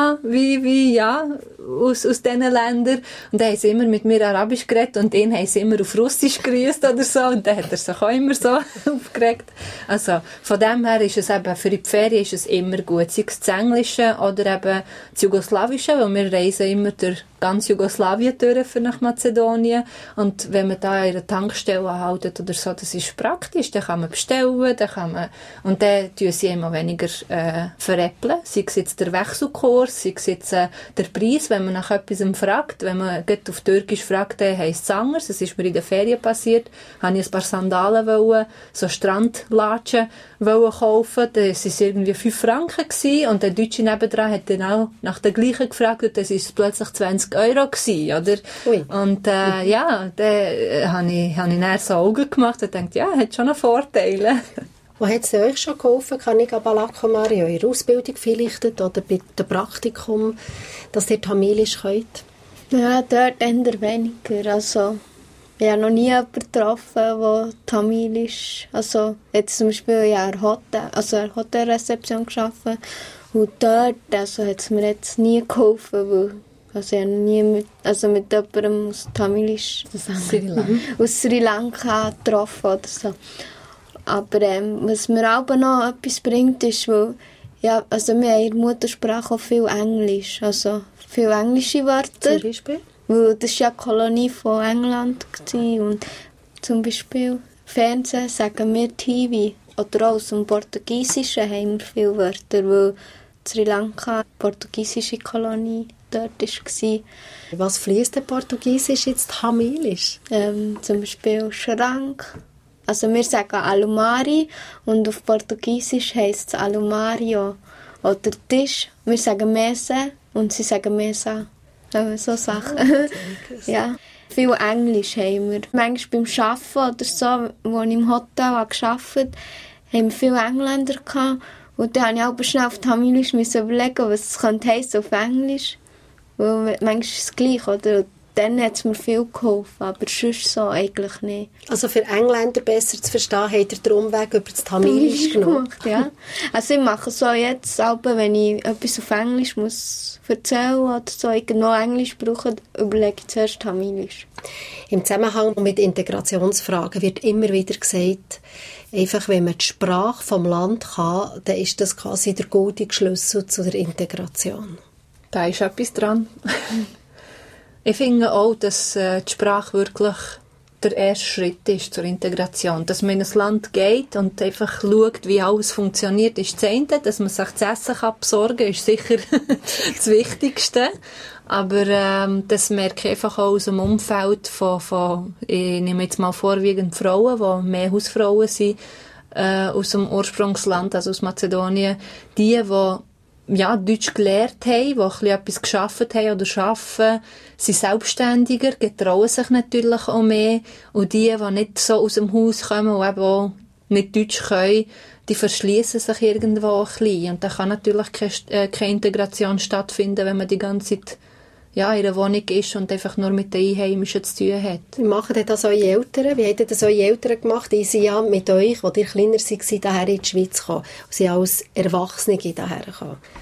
habe, aus diesen Ländern. Und dann haben sie immer mit mir Arabisch geredet und ihn haben sie immer auf Russisch gegrüßt oder so. Und dann hat er sich auch immer so aufgeregt. Also, von dem her ist es eben, für die Ferien ist es immer gut. Sei es das Englische oder eben das Jugoslawische, weil wir reisen immer durch ganz Jugoslawien durch für nach Mazedonien. Und wenn man da in einer Tankstelle anhält oder so, das ist praktisch. Dann kann man bestellen, und dann tun sie immer weniger veräppeln. Sei es jetzt der Wechselkurs, sei es jetzt der Preis, wenn man nach etwas fragt. Wenn man auf Türkisch fragt, dann heisst es anders. Das ist mir in den Ferien passiert. Habe ich ein paar Sandalen so Strandlatschen kaufen. Dann waren es irgendwie 5 Franken gewesen. Und der Deutsche nebendran hat dann auch nach der gleichen gefragt und dann war es plötzlich 20 Euro gewesen, oder? Ui. Und dann habe ich dann so Augen gemacht und dachte, hat schon noch Vorteile. Wo hat es euch schon geholfen, Kanika Balakomaria? In Ihrer Ausbildung vielleicht oder bei dem Praktikum, dass ihr Tamilisch könnt? Ja, dort eher weniger. Also, ich habe noch nie jemanden getroffen, der Tamilisch, also jetzt zum Beispiel in der Hotelrezeption gearbeitet. Und dort hat es mir jetzt nie geholfen, weil ich habe nie mit jemandem aus Tamilisch aus Sri Lanka getroffen oder so. Aber was mir auch noch etwas bringt, ist, weil wir haben in der Muttersprache auch viel Englisch, also viele englische Wörter. Zum Beispiel? Weil das war ja eine Kolonie von England und zum Beispiel Fernsehen sagen wir TV. Oder auch aus dem Portugiesischen haben wir viele Wörter, weil Sri Lanka eine portugiesische Kolonie dort war. Was fließt der Portugiesisch jetzt Tamilisch? Zum Beispiel Schrank. Also wir sagen Alumari und auf Portugiesisch heisst es Alumario. Oder Tisch, wir sagen Mesa und sie sagen Mesa. So Sachen. Ja. Viel Englisch haben wir. Manchmal beim Arbeiten oder so, als ich im Hotel gearbeitet habe, haben wir viele Engländer gehabt. Und dann musste ich auch schnell auf Tamilisch überlegen, was es heisst auf Englisch. Weil manchmal ist es gleich, oder? Dann hat es mir viel geholfen, aber sonst so eigentlich nicht. Also für Engländer besser zu verstehen, habt ihr den Umweg über das Tamilisch genommen? Ja. Also ich mache so jetzt, wenn ich etwas auf Englisch muss erzählen oder so, irgendwo Englisch brauche, überlege ich zuerst Tamilisch. Im Zusammenhang mit Integrationsfragen wird immer wieder gesagt, einfach wenn man die Sprache vom Land kann, dann ist das quasi der gute Schlüssel zu der Integration. Da ist etwas dran. Ich finde auch, dass die Sprache wirklich der erste Schritt ist zur Integration. Dass man in ein Land geht und einfach schaut, wie alles funktioniert, ist das eine. Dass man sich das Essen besorgen kann, ist sicher das Wichtigste. Aber das merke ich einfach auch aus dem Umfeld von ich nehme jetzt mal vorwiegend Frauen, die mehr Hausfrauen sind, aus dem Ursprungsland, also aus Mazedonien. Die Deutsch gelernt haben, die etwas gearbeitet haben oder arbeiten, sind selbstständiger, getrauen sich natürlich auch mehr. Und die nicht so aus dem Haus kommen und eben auch nicht Deutsch können, die verschließen sich irgendwo ein bisschen. Und da kann natürlich keine Integration stattfinden, wenn man die ganze Zeit in einer Wohnung ist und einfach nur mit den Einheimischen zu tun hat. Wie machen das eure Eltern? Wie haben das eure Eltern gemacht? Die sind ja mit euch, als ihr kleiner seid, hierher in die Schweiz gekommen. Und sind als Erwachsene hierher gekommen.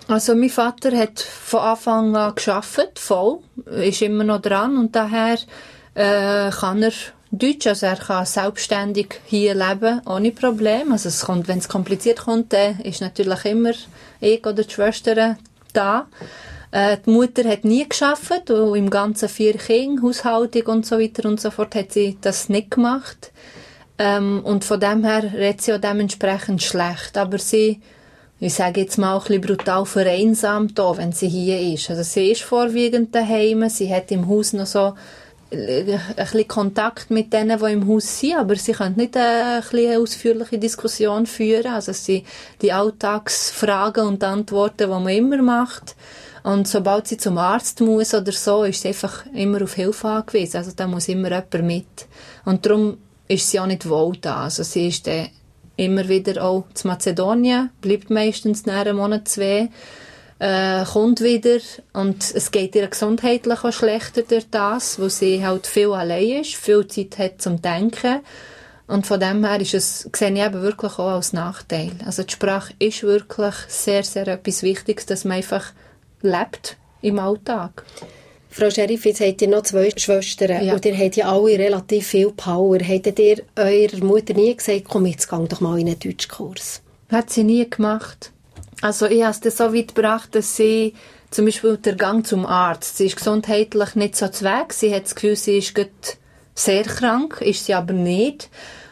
Also mein Vater hat von Anfang an gearbeitet, voll, ist immer noch dran und daher kann er Deutsch, also er kann selbstständig hier leben, ohne Problem. Also wenn es kompliziert kommt, dann ist natürlich immer ich oder die Schwestern da. Die Mutter hat nie gearbeitet und im ganzen 4 Kinder, Haushaltung und so weiter und so fort, hat sie das nicht gemacht. Und von dem her redet sie auch dementsprechend schlecht. Aber sie, ich sage jetzt mal, ein bisschen brutal vereinsamt auch, wenn sie hier ist. Also sie ist vorwiegend daheim, sie hat im Haus noch so ein bisschen Kontakt mit denen, die im Haus sind, aber sie können nicht eine ausführliche Diskussion führen. Also es sind die Alltagsfragen und Antworten, die man immer macht. Und sobald sie zum Arzt muss oder so, ist sie einfach immer auf Hilfe angewiesen. Also da muss immer jemand mit. Und darum ist sie auch nicht wohl da. Also sie ist dann immer wieder auch zu Mazedonien, bleibt meistens nach einem Monat, 2, kommt wieder und es geht ihr gesundheitlich auch schlechter durch das, wo sie halt viel allein ist, viel Zeit hat zum Denken und von dem her sehe ich eben wirklich auch als Nachteil. Also die Sprache ist wirklich sehr, sehr etwas Wichtiges, dass man einfach lebt im Alltag. Frau Sheriff, jetzt habt ihr noch 2 Schwestern und ihr habt ja alle relativ viel Power. Hättet ihr eurer Mutter nie gesagt, komm, jetzt geh doch mal in einen Deutschkurs? Hat sie nie gemacht. Also ich habe es so weit gebracht, dass sie zum Beispiel der Gang zum Arzt, sie ist gesundheitlich nicht so zu Weg, sie hat das Gefühl, sie ist sehr krank, ist sie aber nicht.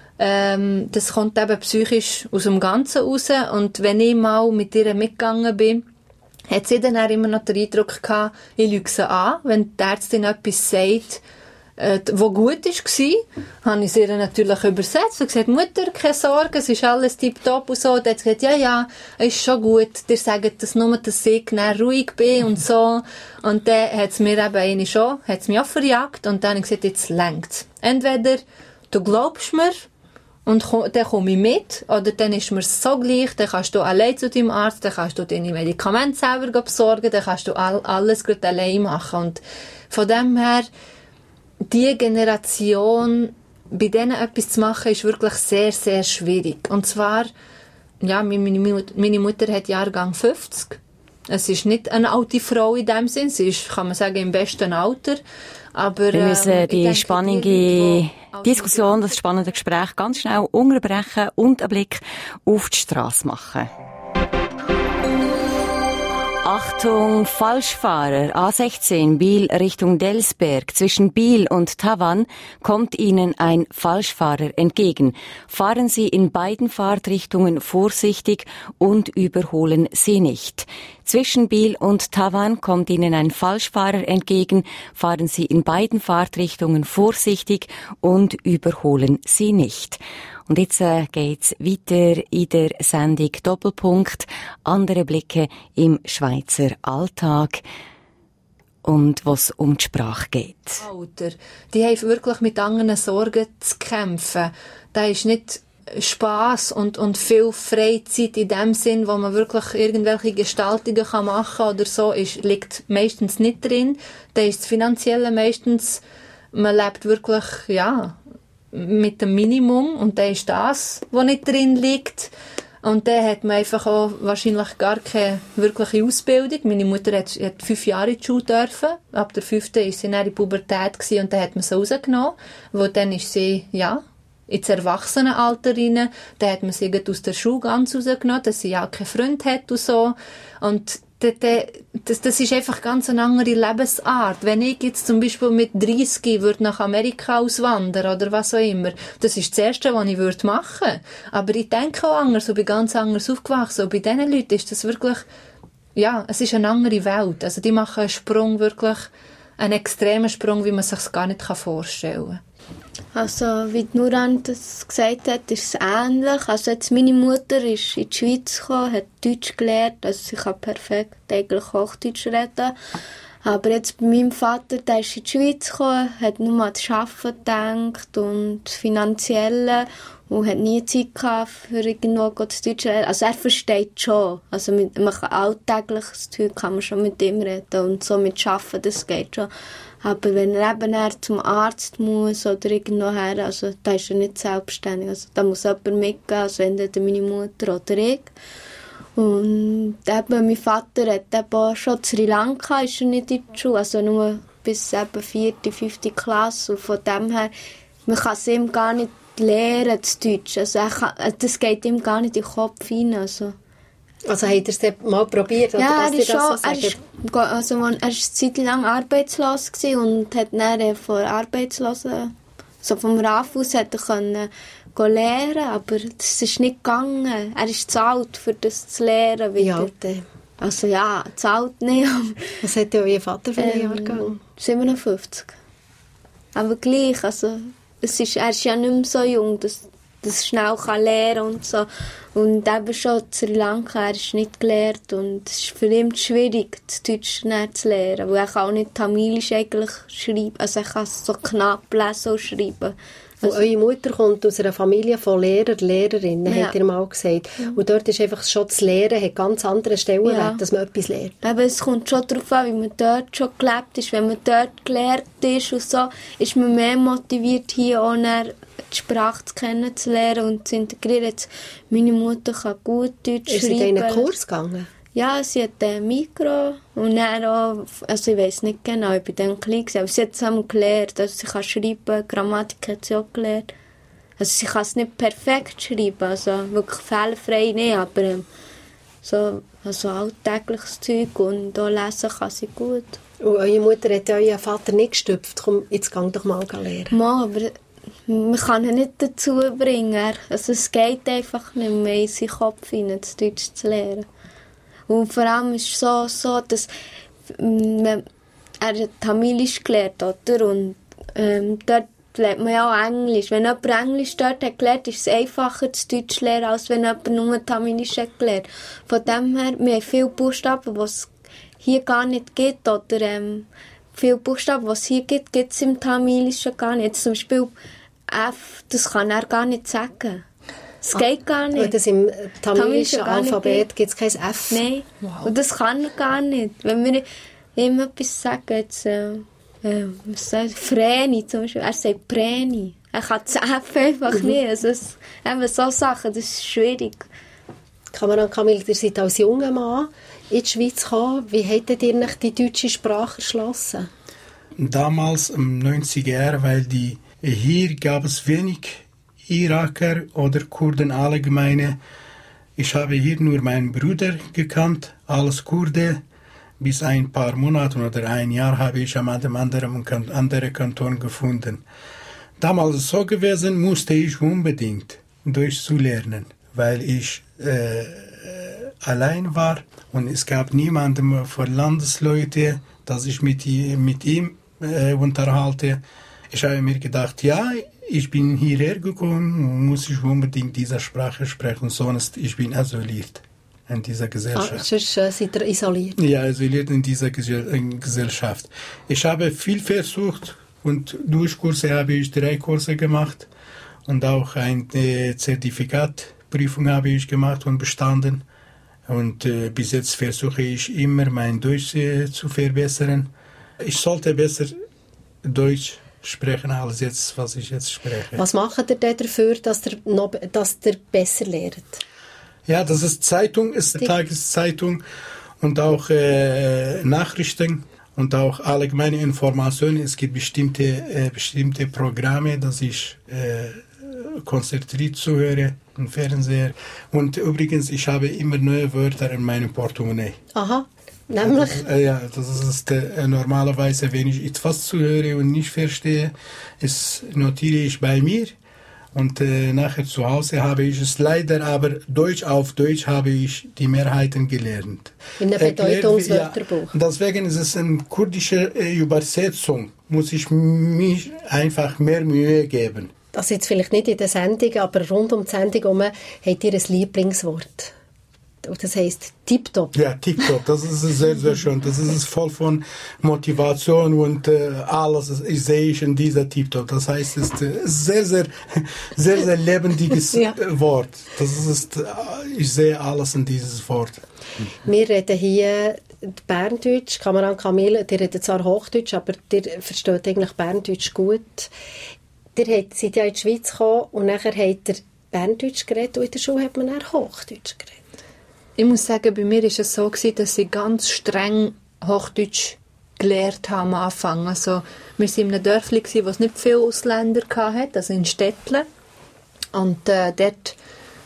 Das kommt eben psychisch aus dem Ganzen raus und wenn ich mal mit ihr mitgegangen bin, hat sie dann auch immer noch den Eindruck gehabt, ich lüge sie an, wenn die Ärztin etwas sagt, wo gut war, habe ich sie ihr natürlich übersetzt und gesagt, Mutter, keine Sorge, es ist alles tipptopp und so. Und dann hat sie gesagt, ja, ist schon gut, ihr sagt das nur, dass ich ruhig bin und so. Und dann hat es mir eben mich auch verjagt und dann habe ich gesagt, jetzt längt's. Entweder du glaubst mir und dann komme ich mit, oder dann ist mir so gleich, dann kannst du allein zu deinem Arzt, dann kannst du deine Medikamente selber besorgen, dann kannst du alles gerade allein machen. Und von dem her, die Generation, bei denen etwas zu machen, ist wirklich sehr, sehr schwierig. Und zwar, ja, meine Mutter hat Jahrgang 50. Es ist nicht eine alte Frau in dem Sinn, sie ist, kann man sagen, im besten Alter. Aber, wir müssen die spannende Diskussion, das spannende Gespräch ganz schnell unterbrechen und einen Blick auf die Strasse machen. Achtung, Falschfahrer, A16 Biel Richtung Delsberg. Zwischen Biel und Tavann kommt Ihnen ein Falschfahrer entgegen. Fahren Sie in beiden Fahrtrichtungen vorsichtig und überholen Sie nicht. Zwischen Biel und Tavann kommt Ihnen ein Falschfahrer entgegen. Fahren Sie in beiden Fahrtrichtungen vorsichtig und überholen Sie nicht. Und jetzt geht's weiter in der Sendung Doppelpunkt. Andere Blicke im Schweizer Alltag. Und was um die Sprache geht. Alter, die haben wirklich mit anderen Sorgen zu kämpfen. Da ist nicht Spass und viel Freizeit in dem Sinn, wo man wirklich irgendwelche Gestaltungen machen kann oder so, liegt meistens nicht drin. Da ist das Finanzielle meistens, man lebt wirklich, ja, mit dem Minimum und dann ist das, was nicht drin liegt. Und dann hat man einfach auch wahrscheinlich gar keine wirkliche Ausbildung. Meine Mutter hat 5 Jahre in die Schule dürfen. Ab der 5. war sie in der Pubertät und dann hat man sie rausgenommen. Wo dann ist sie, ja, ins Erwachsenenalter rein. Dann hat man sie aus der Schule ganz rausgenommen, dass sie ja keinen Freund hat und so. Und das ist einfach ganz eine andere Lebensart. Wenn ich jetzt zum Beispiel mit 30 würde nach Amerika auswandern oder was auch immer, das ist das Erste, was ich machen würde. Aber ich denke auch anders und bin ganz anders aufgewachsen. Und bei diesen Leuten ist das wirklich, ja, es ist eine andere Welt. Also die machen einen Sprung, wirklich einen extremen Sprung, wie man sich gar nicht vorstellen kann. Also, wie Nuran das gesagt hat, ist es ähnlich. Also, jetzt meine Mutter ist in die Schweiz gekommen, hat Deutsch gelernt, also sie kann perfekt eigentlich Hochdeutsch reden. Aber jetzt bei meinem Vater, der ist in die Schweiz gekommen, hat nur an das Arbeiten gedacht und das Finanzielle und hat nie Zeit gehabt, für irgendwo Deutsch zu lernen. Also, er versteht schon. Also, man kann alltägliches Zeug kann man schon mit ihm reden und so mit Arbeiten, das geht schon. Aber wenn er eben zum Arzt muss oder irgendwo her, also da ist er nicht selbstständig. Also da muss jemand mitgehen, also entweder meine Mutter oder ich. Und eben, mein Vater hat eben schon in Sri Lanka ist er nicht in der Schule, also nur bis eben 4., 5. Klasse. Und von dem her, man kann es ihm gar nicht lernen, das Deutsch. Also das geht ihm gar nicht in den Kopf hinein. Also habt ihr es mal probiert? Ja, er war eine Zeit lang arbeitslos und hat dann von Arbeitslosen, so vom RAF aus, hat er lernen, aber das ist nicht gegangen. Er ist zu alt, für das zu lernen. Wie alt denn? Also ja, zu alt nicht. Was hat Ihr Vater für einen Jahrgang? 57. Aber gleich, also er ist ja nicht mehr so jung, dass schnell lernen kann und so. Und eben schon in Sri Lanka, er ist nicht gelernt und es ist für ihn schwierig, das Deutsch zu lernen, weil er kann auch nicht Tamilisch eigentlich schreiben, also er kann es so knapp lesen und schreiben. Also, eure Mutter kommt aus einer Familie von Lehrerinnen, ja. Habt ihr mal gesagt. Und dort ist einfach schon das Lehren, hat ganz andere Stellenwert, ja. dass man etwas lernt. Aber es kommt schon darauf an, wie man dort schon gelebt ist. Wenn man dort gelehrt ist und so, ist man mehr motiviert, hier auch die Sprache kennenzulernen und zu integrieren. Jetzt, meine Mutter kann gut Deutsch schreiben. Ist sie in einen Kurs gegangen? Ja, sie hat ein Mikro und dann auch, also ich weiss nicht genau, ich war dann klein, aber sie hat es einmal gelernt, also sie kann schreiben, Grammatik hat sie auch gelernt. Also sie kann es nicht perfekt schreiben, also wirklich fehlerfrei nicht, aber so alltägliches Zeug und auch lesen kann sie gut. Und eure Mutter hat ja euren Vater nicht gestüpft, komm, jetzt geh doch mal lernen. Mal, aber man kann ihn nicht dazu bringen, also es geht einfach nicht mehr in seinen Kopf hinein, das Deutsch zu lernen. Und vor allem ist es so, dass er hat Tamilisch gelernt, oder? Und dort lernt man ja auch Englisch. Wenn jemand Englisch dort hat gelernt, ist es einfacher, das Deutsch zu lernen, als wenn jemand nur Tamilisch hat gelernt. Von dem her, wir haben viele Buchstaben, die es hier gar nicht gibt, oder viele Buchstaben, die es hier gibt es im Tamilischen gar nicht. Jetzt zum Beispiel F, das kann er gar nicht sagen. Es geht gar nicht. Und das im tamilischen Alphabet gibt es kein F? Nein, wow. Und das kann er gar nicht. Wenn wir ihm etwas sagen, jetzt, Vreni zum Beispiel, er sagt Preni. Er kann das F einfach nicht. Also eben so Sachen, das ist schwierig. Kameran Kamil, ihr seid als junger Mann in die Schweiz gekommen. Wie hättet ihr nicht die deutsche Sprache erschlossen? Damals, im 90er Jahren, weil hier gab es wenig Iraker oder Kurden allgemeine. Ich habe hier nur meinen Bruder gekannt, als Kurde. Bis ein paar Monate oder ein Jahr habe ich am anderen Kanton gefunden. Damals so gewesen, musste ich unbedingt Deutsch zu lernen, weil ich allein war und es gab niemanden von Landesleuten, dass ich mit ihm unterhalte. Ich habe mir gedacht, ja, ich bin hierher gekommen, muss ich unbedingt diese Sprache sprechen, sonst ich bin isoliert in dieser Gesellschaft. Sonst seid ihr isoliert? Ja, isoliert in dieser Gesellschaft. Ich habe viel versucht und durch Kurse habe ich 3 Kurse gemacht und auch eine Zertifikatprüfung habe ich gemacht und bestanden. Und bis jetzt versuche ich immer mein Deutsch zu verbessern. Ich sollte besser Deutsch sprechen als jetzt, was ich jetzt spreche. Was macht ihr denn dafür, dass ihr besser lernt? Ja, das ist Zeitung, ist Tageszeitung und auch Nachrichten und auch allgemeine Informationen. Es gibt bestimmte Programme, dass ich konzentriert zuhöre im Fernseher. Und übrigens, ich habe immer neue Wörter in meinem Portemonnaie. Aha. Nämlich? Das ist normalerweise, wenn ich etwas zuhöre und nicht verstehe, notiere ich bei mir und nachher zu Hause habe ich es leider, aber auf Deutsch habe ich die Mehrheiten gelernt. In einem Bedeutungswörterbuch. Ja, deswegen ist es eine kurdische Übersetzung, muss ich mich einfach mehr Mühe geben. Das jetzt vielleicht nicht in der Sendung, aber rund um die Sendung herum habt ihr ein Lieblingswort. Das heisst Tipptopp. Ja, Tipptopp, das ist sehr, sehr schön. Das ist voll von Motivation und alles sehe ich in dieser Tipptopp. Das heißt, es ist ein sehr, sehr, sehr, sehr lebendiges Wort. Ich sehe alles in dieses Wort. Wir reden hier Berndeutsch. Kameran Kamil, ihr redet zwar Hochdeutsch, aber ihr versteht eigentlich Berndeutsch gut. Ihr seid ja in die Schweiz gekommen und nachher habt ihr Berndeutsch geredet und in der Schule hat man dann Hochdeutsch geredet. Ich muss sagen, bei mir war es so, dass ich ganz streng Hochdeutsch gelernt habe am Anfang. Also, wir waren in einem Dörfli, wo es nicht viele Ausländer hatte, also in Städtle. Und dort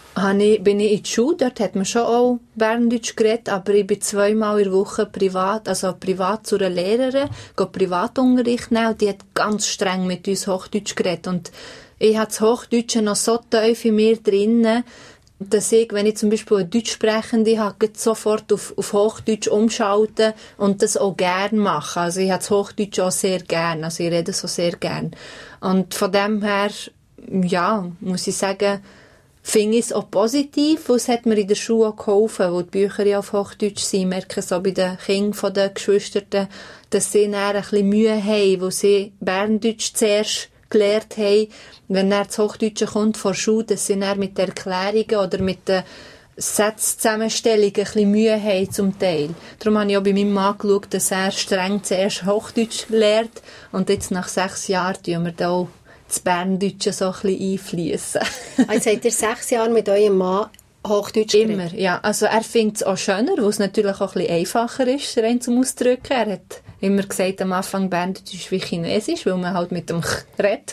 bin ich in die Schule, dort hat man schon auch Berndeutsch geredet, aber ich bin 2-mal in der Woche privat zu einer Lehrerin, Privatunterricht nehmen, und die hat ganz streng mit uns Hochdeutsch geredet. Und ich habe das Hochdeutsche noch so tief in mir drinnen, dass ich, wenn ich zum Beispiel eine Deutschsprechende habe, sofort auf Hochdeutsch umschalten und das auch gerne machen. Also ich habe das Hochdeutsch auch sehr gerne, also ich rede so sehr gerne. Und von dem her, ja, muss ich sagen, finde ich es auch positiv, weil es hat mir in der Schule auch geholfen, wo die Bücher ja auf Hochdeutsch sind. Ich merke so bei den Kindern der Geschwister, dass sie dann ein bisschen Mühe haben, wo sie Berndeutsch zuerst gelernt haben, wenn dann das Hochdeutsche kommt vor der Schule, dass sie dann mit den Erklärungen oder mit den Satzzusammenstellungen ein bisschen Mühe haben zum Teil. Darum habe ich auch bei meinem Mann geschaut, dass er streng zuerst Hochdeutsch lernt und jetzt nach 6 Jahren tun wir da auch das Berndeutsche so ein bisschen einfliessen. Also habt ihr 6 Jahre mit eurem Mann Hochdeutsch geredet? Immer, ja. Also er findet es auch schöner, weil es natürlich auch ein bisschen einfacher ist, rein zum Ausdrücken. Er hat immer gesagt, am Anfang Berndeutsch ist wie Chinesisch, weil man halt mit dem redet.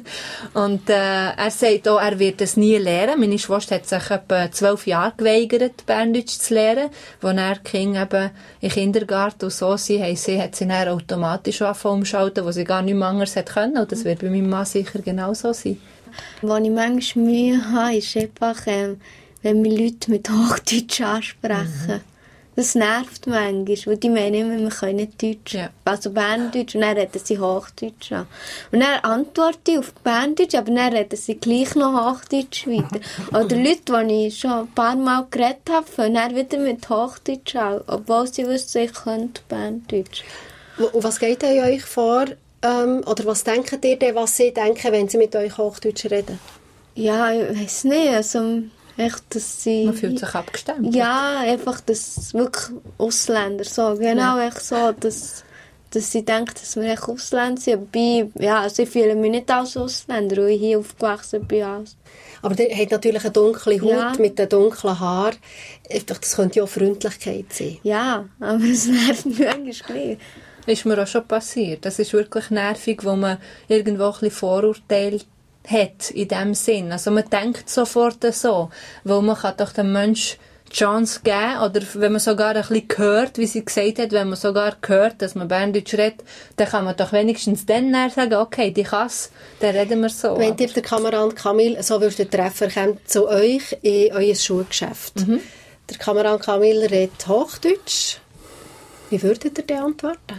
Und er sagt auch, er wird es nie lernen. Meine Schwester hat sich etwa 12 Jahre geweigert, Berndeutsch zu lernen. Als er die Kinder eben im Kindergarten und so sind, hat sie dann automatisch umschalten, wo sie gar nicht mehr anders hätte können. Und das wird bei meinem Mann sicher genauso sein. Was ich manchmal Mühe habe, ist einfach, wenn wir Leute mit Hochdeutsch ansprechen. Das nervt manchmal, weil die meinen immer, wir können nicht Deutsch. Ja. Also Berndeutsch, und dann reden sie Hochdeutsch an. Und dann antworte ich auf Berndeutsch, aber dann reden sie gleich noch Hochdeutsch weiter. Oder Leute, die ich schon ein paar Mal geredet habe, fangen dann wieder mit Hochdeutsch an, obwohl sie wissen, ich könnte Berndeutsch. Und was geht in euch vor, oder was denkt ihr denn, was sie denken, wenn sie mit euch Hochdeutsch reden? Ja, ich weiss nicht, also echt, dass sie... Man fühlt sich abgestimmt. Ja, einfach, dass wirklich Ausländer so, genau, ja. Echt so, dass sie denken, dass wir echt Ausländer sind. Ja, sie fühlen mich nicht als Ausländer, weil ich hier aufgewachsen bin. Aber ihr habt natürlich eine dunkle Haut mit den dunklen Haaren. Das könnte ja auch Freundlichkeit sein. Ja, aber es nervt mich eigentlich gleich. Ist mir auch schon passiert. Das ist wirklich nervig, wo man irgendwo ein bisschen Vorurteile hat, in dem Sinn. Also man denkt sofort so, weil man kann doch dem Menschen die Chance geben, oder wenn man sogar ein bisschen hört, wie sie gesagt hat, wenn man sogar hört, dass man Berndeutsch redet, dann kann man doch wenigstens dann sagen, okay, die kann's, dann reden wir so. Wenn ihr den Kamerad Kamil so würdet treffen, kommt zu euch in euer Schulgeschäft. Mhm. Der Kamerad Kamil redet Hochdeutsch. Wie würdet ihr denn antworten?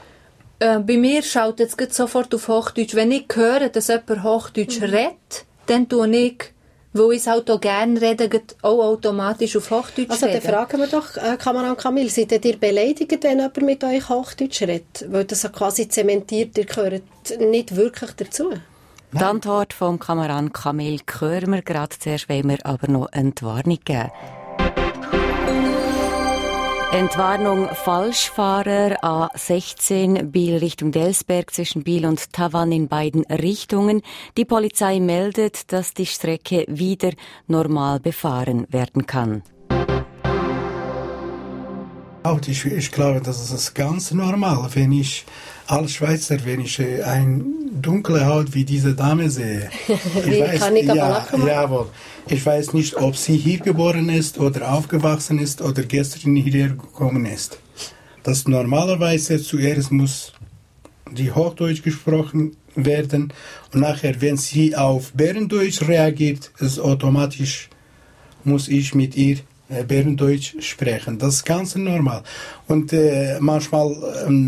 Bei mir schaut jetzt sofort auf Hochdeutsch. Wenn ich höre, dass jemand Hochdeutsch redet, dann tue ich, weil ich es halt auch gerne rede, auch automatisch auf Hochdeutsch also, reden. Also dann fragen wir doch, Kamerad Kamil, seid ihr beleidigt, wenn jemand mit euch Hochdeutsch redet? Weil das quasi zementiert, ihr gehört nicht wirklich dazu. Die Antwort vom Kamerad Kamil hören wir gerade. Zuerst wollen wir aber noch eine Entwarnung geben. Entwarnung Falschfahrer A16 Biel Richtung Delsberg zwischen Biel und Tavann in beiden Richtungen. Die Polizei meldet, dass die Strecke wieder normal befahren werden kann. Ich glaube, das ist ganz normal, wenn ich als Schweizer, wenn ich eine dunkle Haut wie diese Dame sehe. Jawohl. Ich weiß nicht, ob sie hier geboren ist oder aufgewachsen ist oder gestern hierher gekommen ist. Das normalerweise zuerst muss die Hochdeutsch gesprochen werden und nachher, wenn sie auf Berndeutsch reagiert, ist automatisch muss ich mit ihr Berndeutsch sprechen. Das ist ganz normal. Und manchmal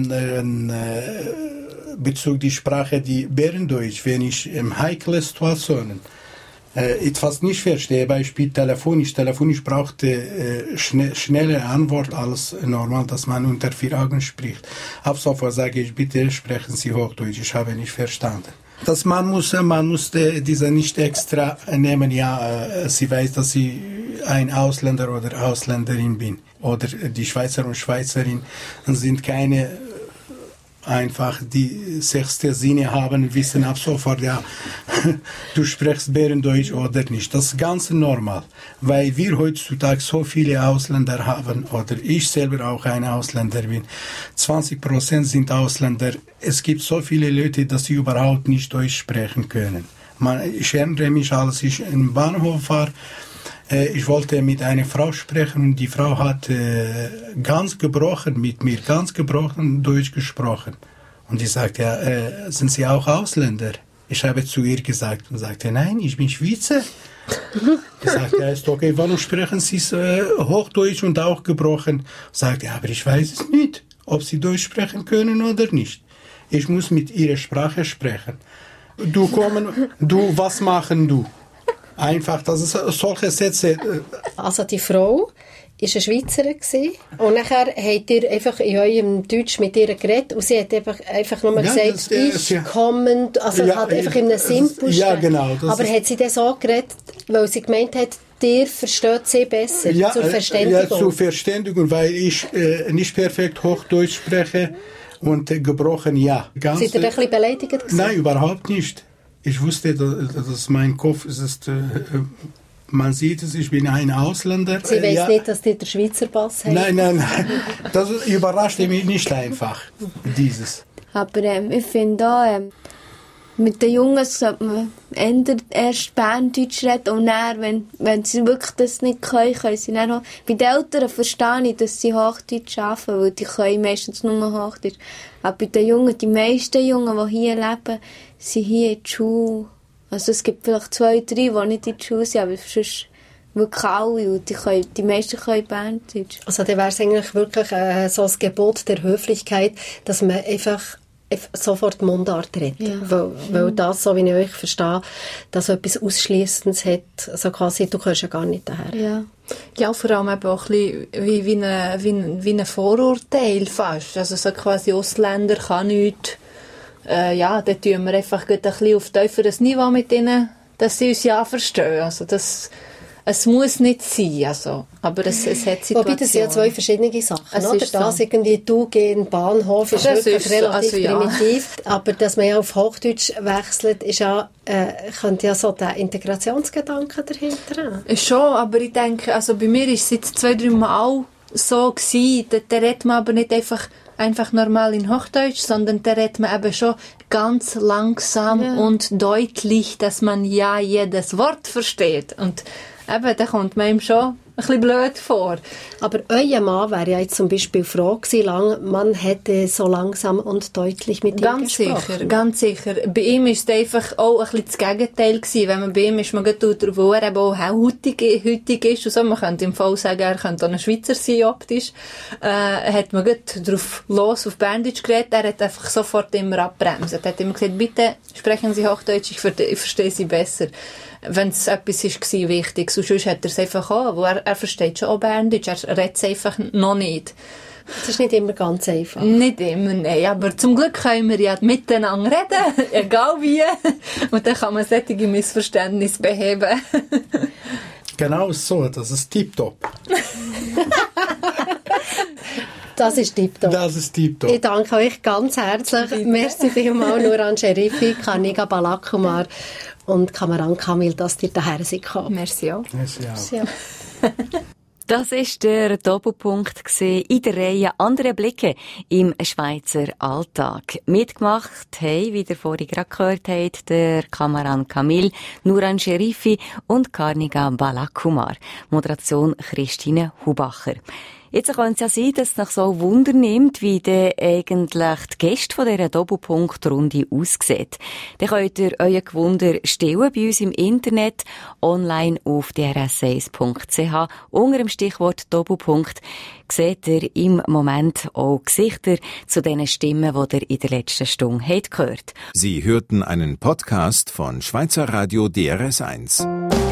bezüglich die Sprache, die Berndeutsch, wenn ich in heiklen Situationen etwas nicht verstehe, Beispiel telefonisch brauchte schnelle Antwort als normal, dass man unter 4 Augen spricht. Ab sofort sage ich, bitte sprechen Sie Hochdeutsch, ich habe nicht verstanden. Das man muss diese nicht extra nehmen, sie weiß, dass sie ein Ausländer oder Ausländerin bin. Oder die Schweizer und Schweizerin sind keine einfach die 6. Sinne haben, wissen ab sofort, ja, du sprichst Bärendeutsch oder nicht. Das ist ganz normal, weil wir heutzutage so viele Ausländer haben, oder ich selber auch ein Ausländer bin. 20% sind Ausländer. Es gibt so viele Leute, dass sie überhaupt nicht Deutsch sprechen können. Ich erinnere mich, als ich im Bahnhof war, ich wollte mit einer Frau sprechen und die Frau hat ganz gebrochen Deutsch gesprochen. Und ich sagte, ja, sind Sie auch Ausländer? Ich habe zu ihr gesagt und sagte, nein, ich bin Schweizer. Ich sagte, ja, ist okay, warum sprechen Sie Hochdeutsch und auch gebrochen? Sagte, ja, aber ich weiß es nicht, ob Sie Deutsch sprechen können oder nicht. Ich muss mit Ihrer Sprache sprechen. Was machen du? Einfach, das ist solche Sätze. Also die Frau war eine Schweizerin und nachher habt ihr einfach in eurem Deutsch mit ihr geredet und sie hat einfach nur gesagt, kommen, also hat einfach in einem Simpel. Ja, genau. Aber hat sie das so geredet, weil sie gemeint hat, dir versteht sie besser, zur Verständigung? Ja, zur Verständigung, weil ich nicht perfekt Hochdeutsch spreche und gebrochen, ja. Seid ihr ein bisschen beleidigt gewesen? Nein, überhaupt nicht. Ich wusste, dass mein Kopf ist, man sieht es, ich bin ein Ausländer. Sie weiss nicht, dass die den Schweizer Pass haben? Nein. Das überrascht mich nicht einfach, dieses. Aber ich finde auch, mit den Jungen sollte man erst Berndeutsch reden und dann, wenn sie wirklich das nicht können sie dann auch... Bei den Eltern verstehe ich, dass sie Hochdeutsch arbeiten, weil die können meistens nur Hochdeutsch. Aber bei den Jungen, die meisten Jungen, die hier leben, sind hier in der Schule. Also es gibt vielleicht 2, 3, die nicht in der Schule sind, aber sonst wirklich alle. Und die meisten können Berndeutsch. Also dann wäre es eigentlich wirklich so ein Gebot der Höflichkeit, dass man einfach sofort Mundart redet. Ja. Weil das, so wie ich euch verstehe, das etwas Ausschliessendes hat, so quasi, du kommst ja gar nicht daher. Ja, vor allem eben auch ein bisschen wie ein Vorurteil fast. Also so quasi Ausländer kann nichts. Da tun wir einfach ein bisschen auf tieferes Niveau mit ihnen, dass sie uns ja verstehen. Also es muss nicht sein, also, aber es hat Situationen. Wobei das sind ja 2 verschiedene Sachen. Oder? Das irgendwie, du gehst in den Bahnhof, ist das wirklich relativ primitiv. Aber dass man ja auf Hochdeutsch wechselt, ist ja, könnte ja so der Integrationsgedanke dahinter haben. Schon, aber ich denke, also bei mir war es jetzt 2, 3 Mal so gewesen, da redet man aber nicht einfach normal in Hochdeutsch, sondern da redet man eben schon ganz langsam und deutlich, dass man ja jedes Wort versteht. Und eben, da kommt man ihm schon ein bisschen blöd vor. Aber euer Mann wäre ja jetzt zum Beispiel froh gewesen, man hätte so langsam und deutlich mit ihm gesprochen. Ganz sicher. Bei ihm war es einfach auch ein bisschen das Gegenteil gewesen. Wenn man bei ihm ist, man geht darauf, wo er eben auch heutig ist und so. Man könnte im Fall sagen, er könnte auch ein Schweizer sein, optisch. Hat man drauf los auf Berndeutsch geredet. Er hat einfach sofort immer abbremsen. Er hat immer gesagt, bitte sprechen Sie Hochdeutsch, ich verstehe Sie besser. Wenn es etwas war, wichtig. Sonst hat er es einfach auch, weil er versteht schon auch Berndeutsch. Er redet es einfach noch nicht. Das ist nicht immer ganz einfach. Nicht immer, nein. Aber zum Glück können wir ja miteinander reden, egal wie. Und dann kann man solche Missverständnisse beheben. Genau so, das ist tipptopp. Das ist tipptopp. Das ist tipptopp. Ich danke euch ganz herzlich. Merci vielmals, Nuran Sherifi, Karniga Balakumar und Kamaran Kamil, dass ihr daher seid gekommen. Merci auch. Merci auch. Das war der Doppelpunkt in der Reihe «Andere Blicke» im Schweizer Alltag. Mitgemacht haben, wie ihr vorhin gerade gehört habt, der Kamaran Kamil, Nuran Sherifi und Karniga Balakumar. Moderation Christine Hubacher. Jetzt könnte es ja sein, dass es nach so Wunder nimmt, wie denn eigentlich die Gäste von dieser Doppelpunkt-Runde aussieht. Dann könnt ihr euer Gewunder stellen bei uns im Internet, online auf drs1.ch. Unter dem Stichwort Doppelpunkt seht ihr im Moment auch Gesichter zu den Stimmen, die ihr in der letzten Stunde habt gehört. Sie hörten einen Podcast von Schweizer Radio DRS1.